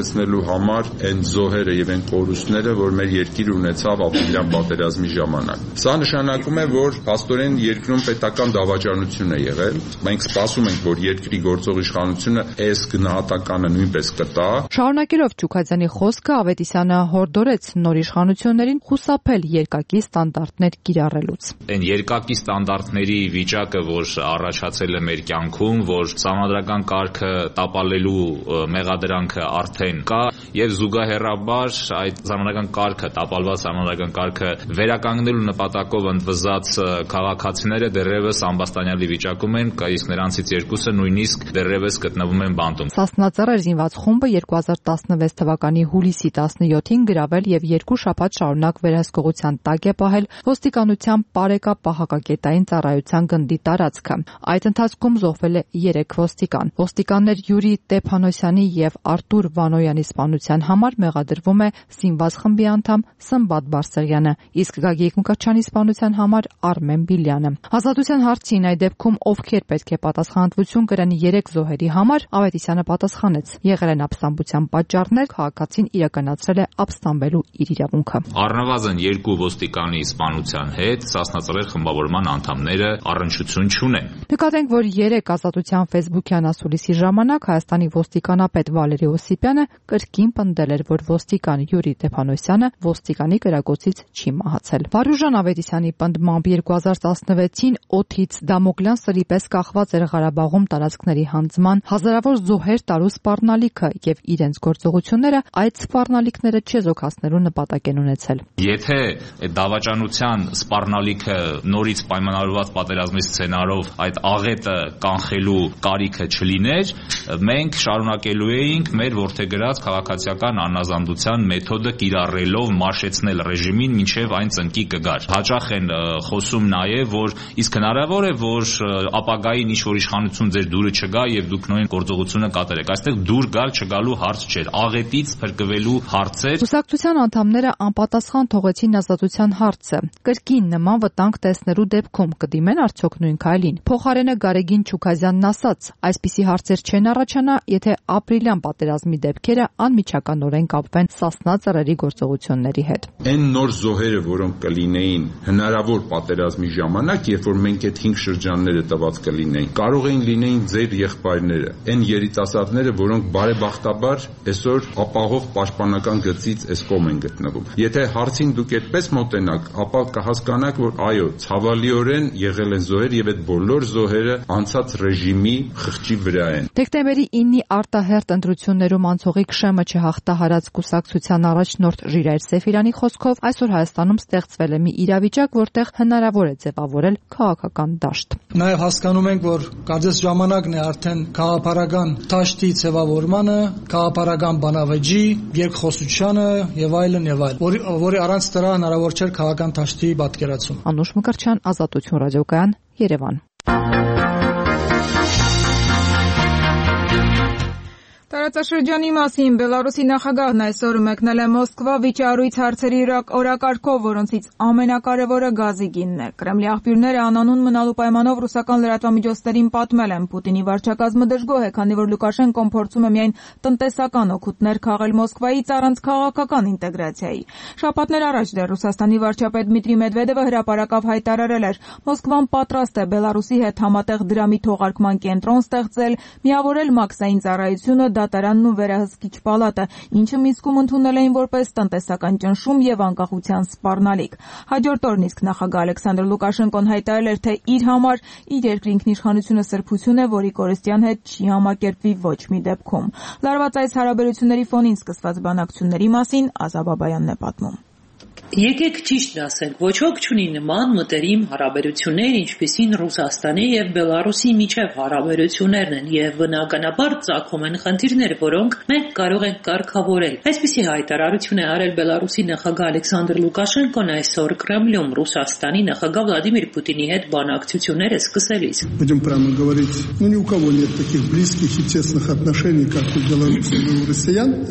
Speaker 4: հաստատեցնելու համար այն զոհերը եւ այն կորուստները, որ մեր երկիրը ունեցավ ապրիլյան պատերազմի ժամանակ։ Սա նշանակում է, որ փաստորեն երկրում պետական դավաճանություն է եղել։ Մենք սպասում ենք, որ երկրի գործող իշխանությունը այս գնահատականը նույնպես կտա։
Speaker 3: Շարունակելով Չուքադյանի խոսքը, Ավետիսյանը հորդորեց նոր իշխանություններին խուսափել երկակի ստանդարտներ կիրառելուց։
Speaker 9: Այն երկակի ստանդարտների վիճակը, որ առաջացել է մեր կյանքում, որ սահմանադրական կարգը տապալելու մեղադրանքը արդեն կա եւ զուգահեռաբար այդ սահմանադրական կարգը, տապալված սահմանադրական կարգը վերականգնելու նպատակով ընդվզած քաղաքացիները դեռևս ամբաստանյալի վիճակում են, իսկ նրանցից երկուսը նույնիսկ դեռևս գտնվում են բանտում։
Speaker 3: Սասնաձեռեր զինված խումբը 2016 թվականի հուլիսի 17-ին գրավել եւ 2 շաբաթ շարունակ վերահսկողության տակ է պահել ոստիկանության Պարեկա պահակակետային ծառայության գնդի տարածքը։ Այդ ընթացքում զոհվել է 3 ոստիկան։ Ոստիկաններ Յուրի Տեփանոսյանի եւ Արտուր Վանոյանի սպանության համար մեղադրվում է զինված խմբի անդամ Սմբատ Բարսեղյանը, իսկ Գագիկ Մկրտչյանի սպանության համար Արմեն Բիլյանը։ Ազատության հարցին այդ դեպքում ովքեր պետք է պատասխանատվություն կրեն 3 զոհերի համար, Ավետիսյանը պատասխանեց. եղել են ապստամբության պատճառներ, քաղաքացին իրականացրել է ապստամբելու իր իրավունքը։
Speaker 9: Առնվազն 2 ոստիկանի սպանության հետ Սասնաձեռեր խմբավորման անդամները առնչություն չունեն։
Speaker 3: Նկատենք, որ 3 Ազատության Facebook-յան ասուլիսի ժամանակ Հայաստանի ոստիկանապետ Վալերի Օսիպյանը կրկին պնդել էր, որ ոստիկան Յուրի Տեփանոսյանը ոստիկանի կրակոցից չի մահացել։ Վարուժան Ավետիսյանի պնդմամբ 2016-ին օդից Դամոկլյան սրի պես կախված էր Ղարաբաղում տարածքների հանձնման հազարավոր զոհեր տարու սպառնալիքը եւ իրենց գործողությունները այդ սպառնալիքները չեզոքացնելու նպատակ են ունեցել։
Speaker 9: Եթե դավաճանության սպառնալիքը նորից պայմանավորված պատերազմի սցենարով այդ աղետը կանխելու կարիքը չլիներ, մենք շարունակելու էինք մեր ворթեգրած քաղաքացիական անազանդության մեթոդը կիրառելով մաշեցնել ռեժիմին մինչև այն ծնկի կգար։ Հաճախ են խոսում նաև, որ իսկ հնարավոր է, որ ապագային ինչ-որ իշխանություն ձեր դուրը չգա եւ դուք նույն գործողությունը կատարեք։ Այստեղ դուր գալ չգալու հարց չէր, աղետից փրկվելու հարց էր։
Speaker 3: Կուսակցության անդամները անպատասխան թողեցին ազատության հարցը։ Կրկին նման վտանգ տեսնելու դեպքում կդիմեն արդյոք նույն քայլին։ Փոխարենը Գարեգին Չուքազյանն ասաց, այսպիսի հարցեր չեն առաջանա, եթե ապրիլյան պատերազմի դեպքերը անմիջականորեն կապվեն Սասնաձեռերի գործողությունների հետ։
Speaker 4: Այն նոր զոհերը, որոնք կլինեին հնարավոր պատերազմի ժամանակ, երբ որ մենք այդ 5 շրջանները տված կլինեին, կարող էին լինեին ձեր եղբայրները, այն երիտասարդները, որոնք բարեբախտաբար այսօր ապահով պաշտպանական գծից այս կողմ են գտնվում։ Եթե հարցին դուք այդպես մոտենաք, ապա կհասկանաք, որ այո, ցավալիորեն եղել են զոհեր եւ այդ բոլոր զոհերը անցած ռեժիմի խղճի վրա են։
Speaker 3: Դեկտեմբերի 9-ի արտահերտ ընտրություններում անցողիկ շեմը չհաղթահարած կուսակցության առաջնորդ Ժիրայր Սեֆիրյանի խոսքով այսօր Հայաստանում ստեղծվել է մի իրավիճակ, որտեղ հնարավոր է ձևավորել քաղաքական դաշտ։
Speaker 11: Նաև հասկանում ենք, որ կարծես ժամանակն է արդեն քաղաքապարական դաշտի ձևավորմանը, քաղաքապարական բանավեճի, երկխոսությանը եւ այլն, որի առանց դրա հնարավոր չէր քաղաքական դաշտի պատկերացում։
Speaker 3: Անուշ Մկրտչյան, Ազատություն ռադիոկայան, Երևան։
Speaker 1: Տարածաշրջանի մասին Բելարուսի նախագահն այսօր մեկնել է Մոսկվա վիճառույց հարցերի օրակարգով, որոնցից ամենակարևորը գազի գինն է։ Կրեմլի աղբյուրները անանուն մնալու պայմանով ռուսական լրատվամիջոցներին պատմել են, Պուտինի վարչակազմը դժգոհ է, քանի որ Լուկաշենկոն փորձում է միայն տնտեսական օգուտներ քաղել Մոսկվայից առանց քաղաքական ինտեգրացիայի։ Շաբաթներ առաջ դեռ Ռուսաստանի վարչապետ Դմիտրի Մեդվեդևը հրապարակավ հայտարարել էր. Մոսկվան պատրաստ է Բելարուսի հետ համատեղ դրամի թողարկման կենտրոն ստեղծել, միավորել մաքսային ծառայությունը, դատարանն ու վերահսկիչ պալատը, ինչը Մինսկում ընդունել էին որպես տնտեսական ճնշում եւ անկախության սպառնալիք։ Հաջորդ օրն իսկ նախագահ Ալեքսանդր Լուկաշենկոն հայտարարել էր, թե իր համար իր երկրի ինքնիշխանությունը սրբություն է, որի կորստյան հետ չի համակերպվի ոչ մի դեպքում։ Լարված այս հարաբերությունների ֆոնին սկսված բանակցությունների մասին Ազա Բաբայանն է պատմում։
Speaker 12: Եկեք ճիշտն ասենք, ոչ ոք չունի նման մտերիմ հարաբերություններ, ինչպիսին Ռուսաստանի եւ Բելարուսի միջև հարաբերություններն են, եւ բնականաբար ծագում են խնդիրներ, որոնք մենք կարող ենք կարգավորել։ Այսպիսի հայտարարություն է արել Բելարուսի նախագահ Ալեքսանդր Լուկաշենկոն այսօր Կրեմլում Ռուսաստանի նախագահ Վլադիմիր Պուտինի հետ բանակցությունները սկսելիս։
Speaker 13: Будем прямо говорить, ни у кого нет таких близких и тесных отношений, как у белорусов и у россиян.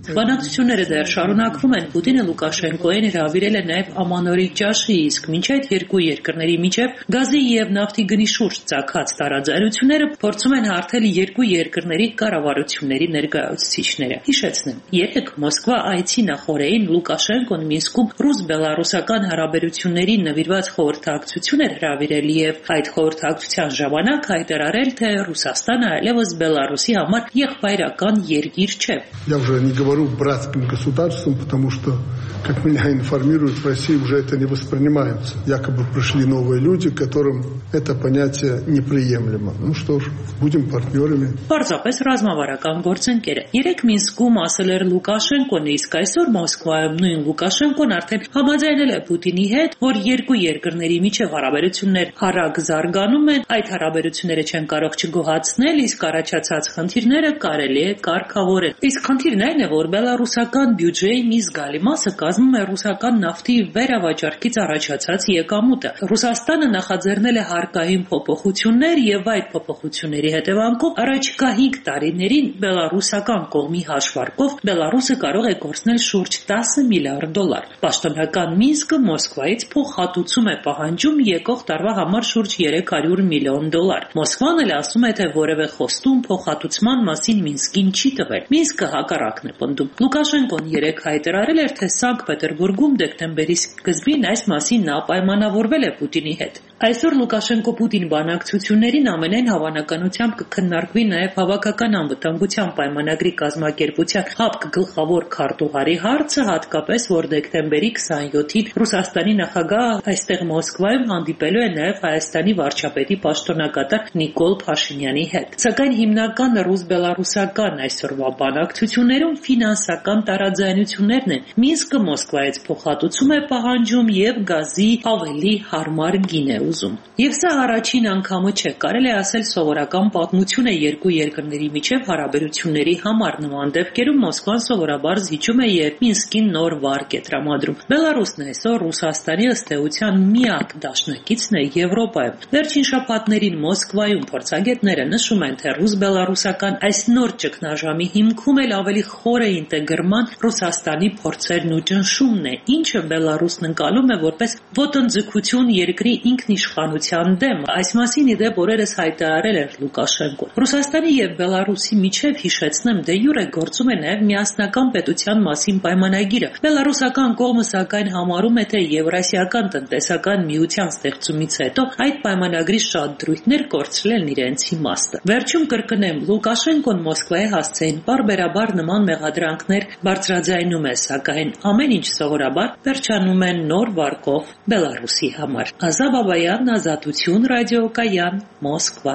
Speaker 12: Բանակցությունները դեռ շարունակվում են։ Պուտինը Լուկաշենկոին հրավիրել է նաև Ամանորի ճաշի, իսկ մինչ այդ երկու երկրների միջև գազի եւ նավթի գնի շուրջ ծագած տարաձայնությունները փորձում են հարթել երկու երկրների կառավարությունների ներկայացուցիչները։ Հիշեցնեմ, երեկ Մոսկվա այցի նախօրեին Լուկաշենկոն Մինսկում ռուս-բելարուսական հարաբերություններին նվիրված խորհրդակցություն էր հրավիրել եւ այդ խորհրդակցության ժամանակ հայտարարել, թե Ռուսաստանը այլևս Բելարուսի համար եղբայրական երկիր չէ։
Speaker 13: Я уже не говорю братским государством, потому что, как меня информируют, в России уже это не воспринимается. Якобы пришли новые люди, которым это понятие неприемлемо. Ну что ж, будем партнерами.
Speaker 12: Պարզապես ռազմավարական գործընկեր է։ Երեք Մինսկում ասել էր Լուկաշենկոն, իսկ այսօր Մոսկվայում նույն Լուկաշենկոն արդեն համաձայնել է Պուտինի հետ, որ երկու երկրների միջև հարաբերություններ արագ զարգանում են, այդ հարաբերությունները չեն կարող չգոհացնել, իսկ առաջացած խնդիրները կարելի է կարգավորել։ Իսկ խնդիրն այն է, որ բելարուսական բյուջեի մի զգալի մասը կազմում է ռուսական նավթի վերավաճառքից առաջացած եկամուտը։ Ռուսաստանը նախաձեռնել է հարկային փոփոխություններ եւ այդ փոփոխությունների հետևանքով առաջիկա 5 տարիներին բելարուսական կողմի հաշվարկով Բելարուսը կարող է կորցնել շուրջ $10 միլիարդ։ Պաշտոնական Մինսկը Մոսկվայից փոխհատուցում է պահանջում եկող տարվա համար շուրջ $300 միլիոն։ Մոսկվան էլ ասում է, թե որևէ խոստում փոխհատուցման մասին Մինսկին չի տվել։ Մինսկը հակառակն է պնդում։ Լուկաշենկոն երեկ հայտարարել էր, թե Սանկտ Պետերբուրգում դեկտեմբերի սկզբին այս մասին նա պայմանավորվել է Պուտինի հետ։ Այսօր Լուկաշենկո-Պուտին բանակցություններին ամենայն հավանականությամբ կքննարկվի նաև հավաքական անվտանգության պայմանագրի կազմակերպության ՀԱՊԿ գլխավոր քարտուղարի հարցը, հատկապես որ դեկտեմբերի 27-ին Ռուսաստանի նախագահ այստեղ Մոսկվայում հանդիպելու է նաև Հայաստանի վարչապետի պաշտոնակատար Նիկոլ Փաշինյանի հետ։ Սակայն հիմնական ռուս-բելարուսական այսօրվա բանակցություններում ֆինանսական տարաձայնություններն են։ Մինսկը Մոսկվայից փոխհատուցում է պահանջում եւ գազի ավելի հարմար գին է ուզում։ Եվ սա առաջին անգամը չէ, կարելի է ասել սովորական պատմություն է երկու երկրների միջև հարաբերությունների համար։ Նման դեպքերում Մոսկվան սովորաբար զիջում է եւ Մինսկին նոր վարկ է տրամադրում։ Բելարուսն այսօր Ռուսաստանի ըստ էության միակ դաշնակիցն է Եվրոպայում։ Վերջին շաբաթներին Մոսկվայում փորձագետները նշում են, թե ռուս-բելարուսական այս նոր ճգնաժամի հիմքում էլ ավելի խորը ինտեգրման Ռուսաստանի փորձերն ու ճնշումն է, ինչը Բելարուսն ընկալում է որպես ոտնձգություն երկրի ինքնիշխանության դեմ։ Այս մասին ի դեպ օրերս հայտարարել էր Լուկաշենկոն։ Ռուսաստանի եւ Բելարուսի միջև, հիշեցնեմ, դե յուրե գործում է նաեւ միասնական պետության մասին պայմանագիրը։ Բելարուսական կողմը սակայն համարում է, թե Եվրասիական տնտեսական միության ստեղծումից հետո այդ պայմանագրի շատ դրույթներ կորցրել են իրենց իմաստը։ Վերջում կրկնեմ, Լուկաշենկոն Մոսկվայի հասցեին պարբերաբար նման մեղադրանքներ բարձրաձայնում է, սակայն ամեն ինչ սովորաբար վերջանում է նոր վարկով Բելարուսի համար։ Ազա Բաբայան, Ազատություն, ռադիոկայան, Մոսկվա։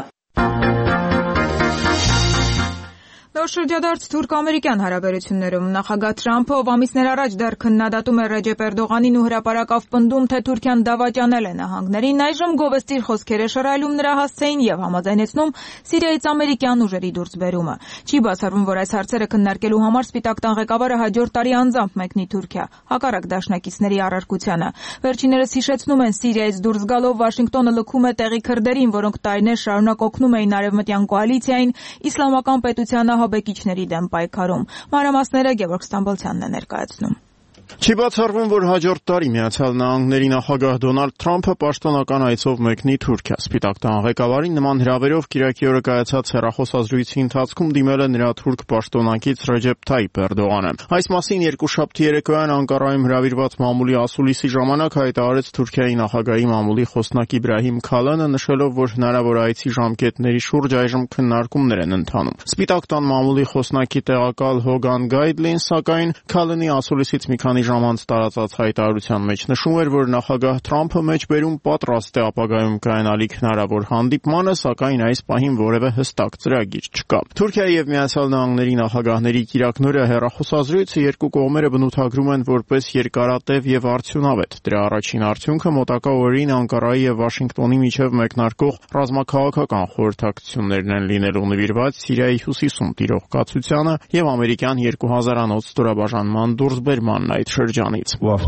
Speaker 1: Նոր շրջադարձ թուրք-ամերիկյան հարաբերություններում նախագահ Թրամփը, ով ամիսներ առաջ դեռ քննադատում էր Ռեջեփ Էրդողանին ու հրապարակավ պնդում, թե Թուրքիան դավաճանել է նահանգներին, այժմ գովեստիր խոսքեր է շռայլում նրա հասցեին եւ համաձայնեցնում Սիրիայից ամերիկյան ուժերի դուրսբերումը։ Չի բացառվում, որ այս հարցերը քննարկելու համար Սպիտակ տան ղեկավարը հաջորդ տարի անձամբ մեկնի Թուրքիա, հակառակ դաշնակիցների առարկությանը։ Վերջիներս հիշեցնում են, Սիրիայից դուրս գալով Վաշինգտոնը լքում է տեղի քրդերին, որոնք տարիներ շարունակ օգնում էին արևմտյան կոալիցիային իսլամական պետության ահաբեկիչների դեմ պայքարում։ Մանրամասները Գևորգ Ստամբոլցյանն է ներկայացնում։
Speaker 14: Չի բացառվում, որ հաջորդ տարի Միացյալ Նահանգների նախագահ Դոնալդ Թրամփը պաշտոնական այցով մեկնի Թուրքիա։ Սպիտակ տան ղեկավարին նման հրավերով կիրակի օրը կայացած հեռախոսազրույցի ընթացքում դիմել է նրա թուրք պաշտոնակից Ռեջեփ Թայիփ Էրդողանը։ Այս մասին երկուշաբթի երեկոյան Անկարայում հրավիրված մամուլի ասուլիսի ժամանակ հայտարարեց Թուրքիայի նախագահի մամուլի խոսնակ Իբրահիմ Քալանը, նշելով, որ հնարավոր այցի ժամկետների շուրջ այժմ քննարկումներ են ընթանում։ Սպիտակ տան մամուլի խոսնակի տեղակալ Հոգան Գայդլին, սակայն Քալանի ասուլիսից մի քանի ժամ անց տարածած հայտարարության մեջ նշում էր, որ նախագահ Թրամփը մեջբերում պատրաստ է ապագայում կայանալիք հնարավոր հանդիպմանը, սակայն այս պահին որևէ հստակ ծրագիր չկա։ Թուրքիայի եւ Միացյալ Նահանգների նախագահների կիրակնօրյա հեռախոսազրույցը երկու կողմերը բնութագրում են որպես երկարատև եւ արդյունավետ։ Դրա առաջին արդյունքը մոտակա օրերին Անկարայի եւ Վաշինգտոնի միջև մեկնարկող ռազմաքաղաքական խորհրդակցություններն են լինելու նվիրված Սիրիայի հյուսիսում տիրող կացությանը եւ ամերիկյան 2000-անոց ստորաբաժանման դուրսբերմանն այդ շրջանից։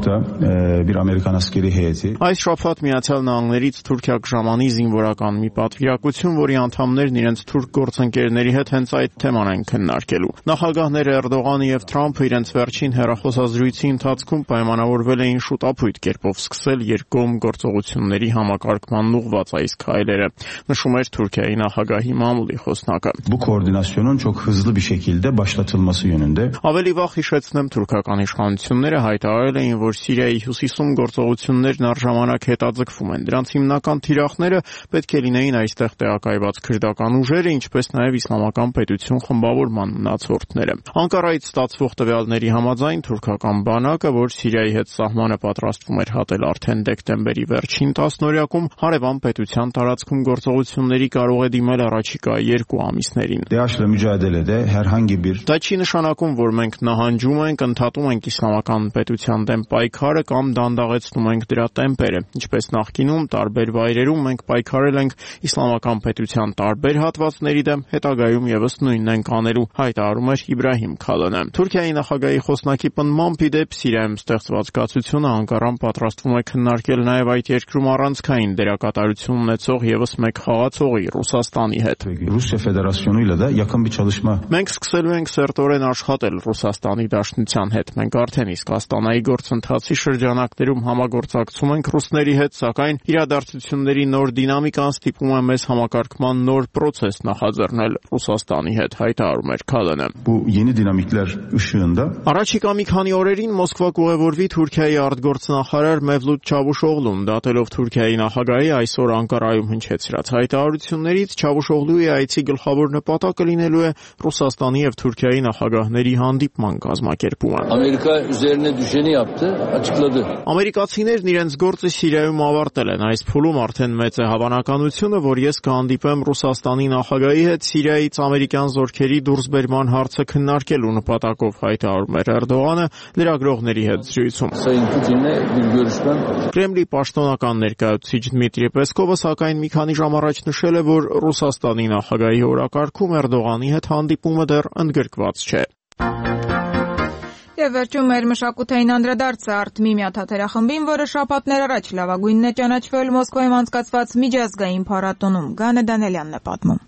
Speaker 23: Այս
Speaker 14: շաբաթ Միացյալ Նահանգներից Թուրքիա կժամանի զինվորական մի պատվիրակություն, որի անդամներն իրենց թուրք գործընկերների հետ հենց այդ թեման են քննարկելու։ Նախագահները Էրդողանը եւ Թրամփը իրենց վերջին հեռախոսազրույցի ընթացքում պայմանավորվել էին շուտապույտ կերպով սկսել երկկողմ գործողությունների համակարգմանն ուղղված այս քայլերը, նշում էր Թուրքիայի նախագահի մամուլի խոսնակը։ Ավելի վաղ հիշեցնեմ, թուրքական իշխանությունները հայտարարել էին, որ Սիրիայի հյուսիսում գործողություններն առժամանակ հետաձգվում են։ Դրանց հիմնական թիրախները պետք է լինեին այստեղ տեղակայված քրդական ուժերը, ինչպես նաև իսլամական պետություն խմբավորման մնացորդները։ Անկարայից ստացվող տվյալների համաձայն թուրքական բանակը, որ Սիրիայի հետ սահմանը պատրաստվում էր հատել արդեն դեկտեմբերի վերջին տասնօրյակում, հարևան պետության տարածքում գործողությունների կարող է դիմել առաջիկա 2 ամիսներին։ Դա չի նշանակում, որ մենք նահանջում ենք, ընդհատում ենք իսլամական պետության դեմ պայքարը կամ դանդաղեցնում ենք դրա տեմպերը։ Ինչպես նախկինում տարբեր վայրերում մենք պայքարել ենք իսլամական պետության տարբեր հատվածների դեմ, հետագայում եւս նույնն ենք անելու, հայտարարում էր Իբրահիմ Քալոնը։ Թուրքիայի նախագահի խոսնակի պնդմամբ, ի դեպ, Սիրիայում ստեղծված կացությունը Անկարան պատրաստվում է քննարկել նաև այդ երկրում առանցքային դերակատարություն ունեցող եւս մեկ խաղացողի՝ Ռուսաստանի հետ։ Մենք սկսելու ենք սերտորեն աշխատել Ռուսաստանի Դաշնության հետ։ Մենք արդեն իսկ Աստանայի գործընթացի շրջանակներում համագործակցում ենք ռուսների հետ, սակայն իրադարձությունների նոր դինամիկան ստիպում է մեզ համակարգման նոր պրոցես նախաձեռնել Ռուսաստանի հետ, հայտարարում էր Քալոնը։ Առաջիկա մի քանի օրերին Մոսկվա կուղևորվի Թուրքիայի արտգործնախարար Մևլութ Չավուշօղլուն, դատելով Թուրքիայի նախագահի այսօր Անկարայում հնչեցրած հայտարարություններից, Չավուշօղլուի այցի գլխավոր նպատակը լինելու է Ռուսաստանի եւ Թուրքիայի նախագահների հանդիպման կազմակերպումը։ Ամերիկացիներն իրենց գործը Սիրիայում ավարտել են։ Այս փուլում արդեն մեծ է հավանականությունը, որ ես կհանդիպեմ Ռուսաստանի նախագահի հետ Սիրիայից ամերիկյան զորքերի դուրսբերման հարցը քննարկելու նպատակով, հայտարարում էր Էրդողանը լրագրողների հետ զրույցում։ Կրեմլի պաշտոնական ներկայացուցիչ Դմիտրի Պեսկովը սակայն մի քանի ժամ առաջ նշել է, որ Ռուսաստանի նախագահի օրակարգում Էրդողանի հետ հանդիպումը դեռ ընդգրկված չէ։
Speaker 1: Եվ վերջում մեր մշակութային անդրադարձը Արտմիմիա թատերախմբին, որը շաբաթներ առաջ լավագույնն է ճանաչվել Մոսկվայում անցկացված միջազգային փառատոնում։ Գանը Դանելյանն է պատմում։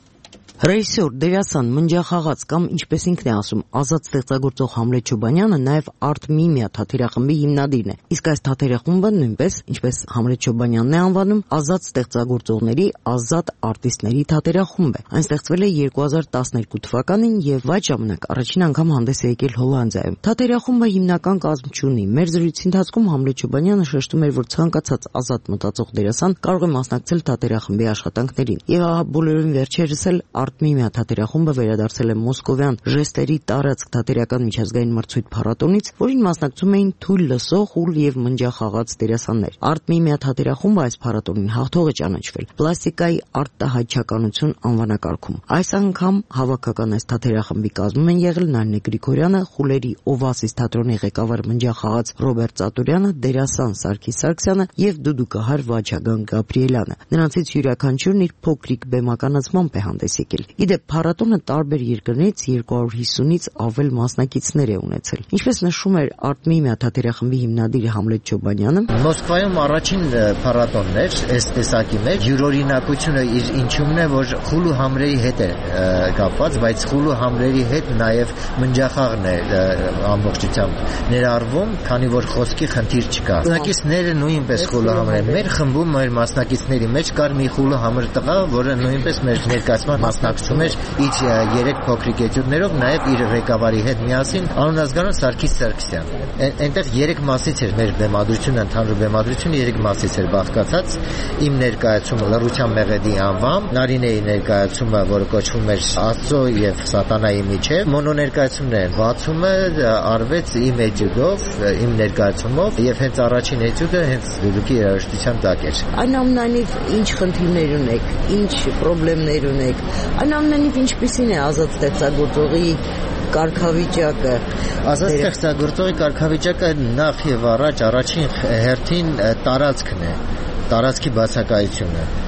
Speaker 16: Ռեժիսոր, դերասան, մնջախաղաց կամ ինչպես ինքն է ասում, ազատ ստեղծագործող Համլետ Չոբանյանը նաև Արտմիմիա թատերախմբի հիմնադիրն է։ Իսկ այս թատերախումբը նույնպես, ինչպես Համլետ Չոբանյանն է անվանում, ազատ ստեղծագործողների, ազատ արտիստների թատերախումբ է։ Այն ստեղծվել է 2012 թվականին եւ այդ ժամանակ առաջին անգամ հանդես է եկել Հոլանդիայում։ Թատերախումբը հիմնական կազմ չունի։ Մեր զրույցի ընթացքում Համլետ Չոբանյանը շեշտում էր, որ ցանկացած ազատ մտածող դերասան կարող է մասնակցել թատերախմբի աշխատանքներին։ Եվ ահա բոլորին վերջերս էլ Արտմիմիա թատերախումբը վերադարձել է մոսկովյան ժեստերի տարածք թատերական միջազգային մրցույթ փառատոնից, որին մասնակցում էին թույլ լսող, խուլ եւ մնջախաղաց դերասաններ։ Արտմիմիա թատերախումբը այս փառատոնին հաղթող է ճանաչվել պլաստիկայի արտահայտչականություն անվանակարգում։ Այս անգամ հավաքական այս թատերախմբի կազմում են եղել Նարինե Գրիգորյանը, խուլերի Օվասիս թատրոնի ղեկավար մնջախաղաց Ռոբերտ Ծատուրյանը, դերասան Սարգիս Սարգսյանը եւ դուդուկահար Վաչագան Գաբրիելյանը։ Նրանցից յուրաքանչյուրն իր փոքրիկ բեմականացմամբ է հանդես եկել։ Իդեպ փառատոնը տարբեր երկրներից 250-ից ավել մասնակիցներ է ունեցել։ Ինչպես նշում էր Արտմիմիա թատերախմբի հիմնադիր Համլետ Չոբանյանը,
Speaker 17: Մոսկվայում առաջին փառատոնն էր այս տեսակի մեջ։ Յուրօրինակությունը իր ինչումն է, որ խուլու համրերի հետ է կապված, բայց խուլու համրերի հետ նաև մնջախաղն է ամբողջությամբ ներառվում, քանի որ խոսքի խնդիր չկա։ Մասնակիցները նույնպես խուլու համր են։ Մեր խմբում մեր մասնակիցների մեջ կար մի խուլու համր տղա, որը նույնպես մեր ներկայացման մասնակցում էր իր 3 փոքրիկ էտյուդներով, նաև իր ղեկավարի հետ միասին, անունազգանուն Սարգիս Սարգսյան։ Այնտեղ 3 մասից էր մեր բեմադրությունը, ընդհանուր բեմադրությունը 3 մասից էր բաղկացած։ Իմ ներկայացումը լռության մեղեդի անվամբ, Նարինեի ներկայացումը, որը կոչվում էր Աստծո եւ Սատանայի միջև, մոնո ներկայացումն էր։ Բացումը արվեց իմ էտյուդով, իմ ներկայացումով, եւ հենց առաջին էտյուդը հենց դուդուկի երաժշտության տակ էր։
Speaker 16: Այնուամենայնիվ ինչ խնդիրներ ունեք, ինչ խնդիրներ ունեք, այնուամենայնիվ ինչպիսին է ազատ ստեղծագործողի կարգավիճակը։
Speaker 17: Ազատ ստեղծագործողի կարգավիճակը նախ եւ առաջին հերթին տարածքն է, տարածքի բացակայությունը։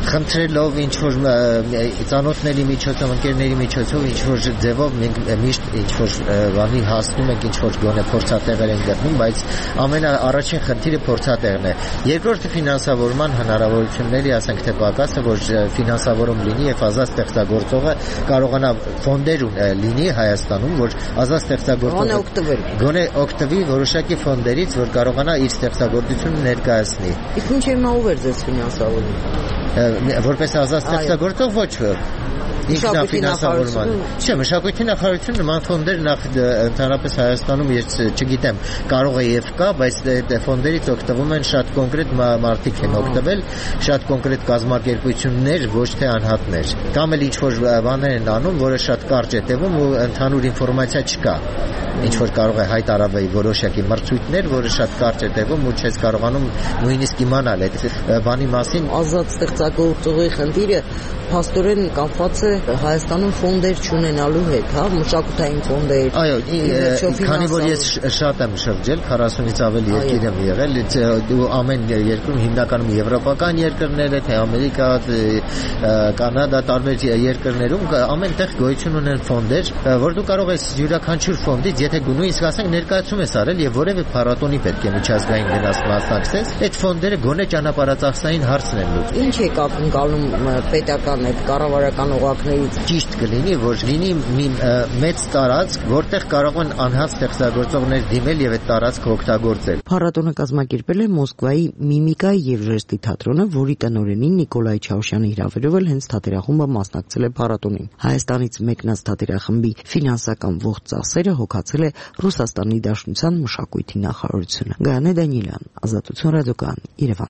Speaker 17: խնդրելով ինչ որ ծանոթների միջոցով, ընկերների միջոցով ինչ որ ձևով մենք միշտ ինչ որ բանի հասնում ենք, ինչ որ գոնե փորձատեղեր են գտնում, բայց ամենաառաջին խնդիրը փորձատեղն է։ Երկրորդը ֆինանսավորման հնարավորությունների, ասենք թե պակասը, որ ֆինանսավորում լինի եւ ազատ ստեղծագործողը կարողանա ֆոնդեր լինի Հայաստանում, որ ազատ ստեղծագործողը գոնե օգտվի որոշակի ֆոնդերից, որ կարողանա իր ստեղծագործությունը ներկայացնի։
Speaker 16: Իսկ ինչ հիմա ով էր ձեզ ֆինանսավորում։
Speaker 17: Որպես ազատ ստեղծագործող ոչ որ ինքնաֆինանսավորման։ Չէ, մշակույթի նախարարությունը նման ֆոնդեր ընդհանրապես Հայաստանում ես չգիտեմ, կարող է եւ կա, բայց ֆոնդերից օգտվում են շատ կոնկրետ մարդիկ են օգտվել, շատ կոնկրետ կազմակերպություններ, ոչ թե անհատներ։ Կամ էլ ինչ որ բաներ են անում, որը շատ կարճ է տևում ու ընդհանուր ինֆորմացիա չկա։ Ինչ որ կարող է հայտարարվել որոշակի մրցույթներ, որը շատ կարճ է տևում ու չես կարողանում նույնիսկ իմանալ այդ բանի մասին։
Speaker 16: Ազատ ստեղծագործողի խնդիրը փաստորեն կապված է Հայաստանում ֆոնդեր չունենալու հետ, հա, մշակութային ֆոնդեր։
Speaker 17: Այո, քանի որ ես շատ եմ շրջել, 40-ից ավելի երկիր եմ եղել, ու ամեն երկրում հիմնականում եվրոպական երկրները, թե Ամերիկա, Կանադա, տարբեր երկրներում ամենտեղ գոյություն ունեն ֆոնդեր, որ դու կարող ես յուրաքանչյուր ֆոնդից, եթե նույնիսկ ասենք ներկայացում ես արել եւ որևէ փառատոնի պետք է միջազգային գնաս մասնակցես, այդ ֆոնդերը գոնե ճանապարհածախսային հարցն են լուծում։
Speaker 16: Ինչ է կապում պետական այդ կառավարական օղակներից
Speaker 17: ճիշտ կլինի, որ լինի մի մեծ տարածք, որտեղ կարող են անհատ ստեղծագործողներ դիմել եւ այդ տարածքը օգտագործել։
Speaker 16: Փառատոնը կազմակերպել է Մոսկվայի Միմիկա եւ ժեստի թատրոնը, որի տնօրենին Նիկոլայ Չաուշյանի հրավերով էլ հենց թատերախումբը մասնակցել է փառատոնին։ Հայաստանից մեկնած թատերախմբի ֆինանսական ողջ ծախսերը հոգացել է Ռուսաստանի Դաշնության մշակույթի նախարարությունը։ Գայանե Դանիելյան, Ազատություն ռադիոկայան, Երևան։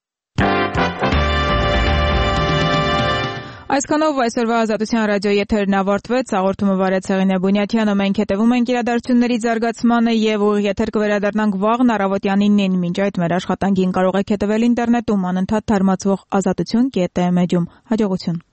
Speaker 1: Այսքանով այսօրվա Ազատության ռադիոյի եթերն ավարտվեց, հաղորդումը վարեց Հեղինե Բունյաթյանը, մենք հետևում ենք իրադարձությունների զարգացմանը եւ ուղիղ եթեր կվերադառնանք վաղն առավոտյան 9-ին, մինչ այդ մեր աշխատանքին կարող եք հետևել ինտերնետում անընդհատ թարմացվող azatutyon.am էջում։ Հաջողություն։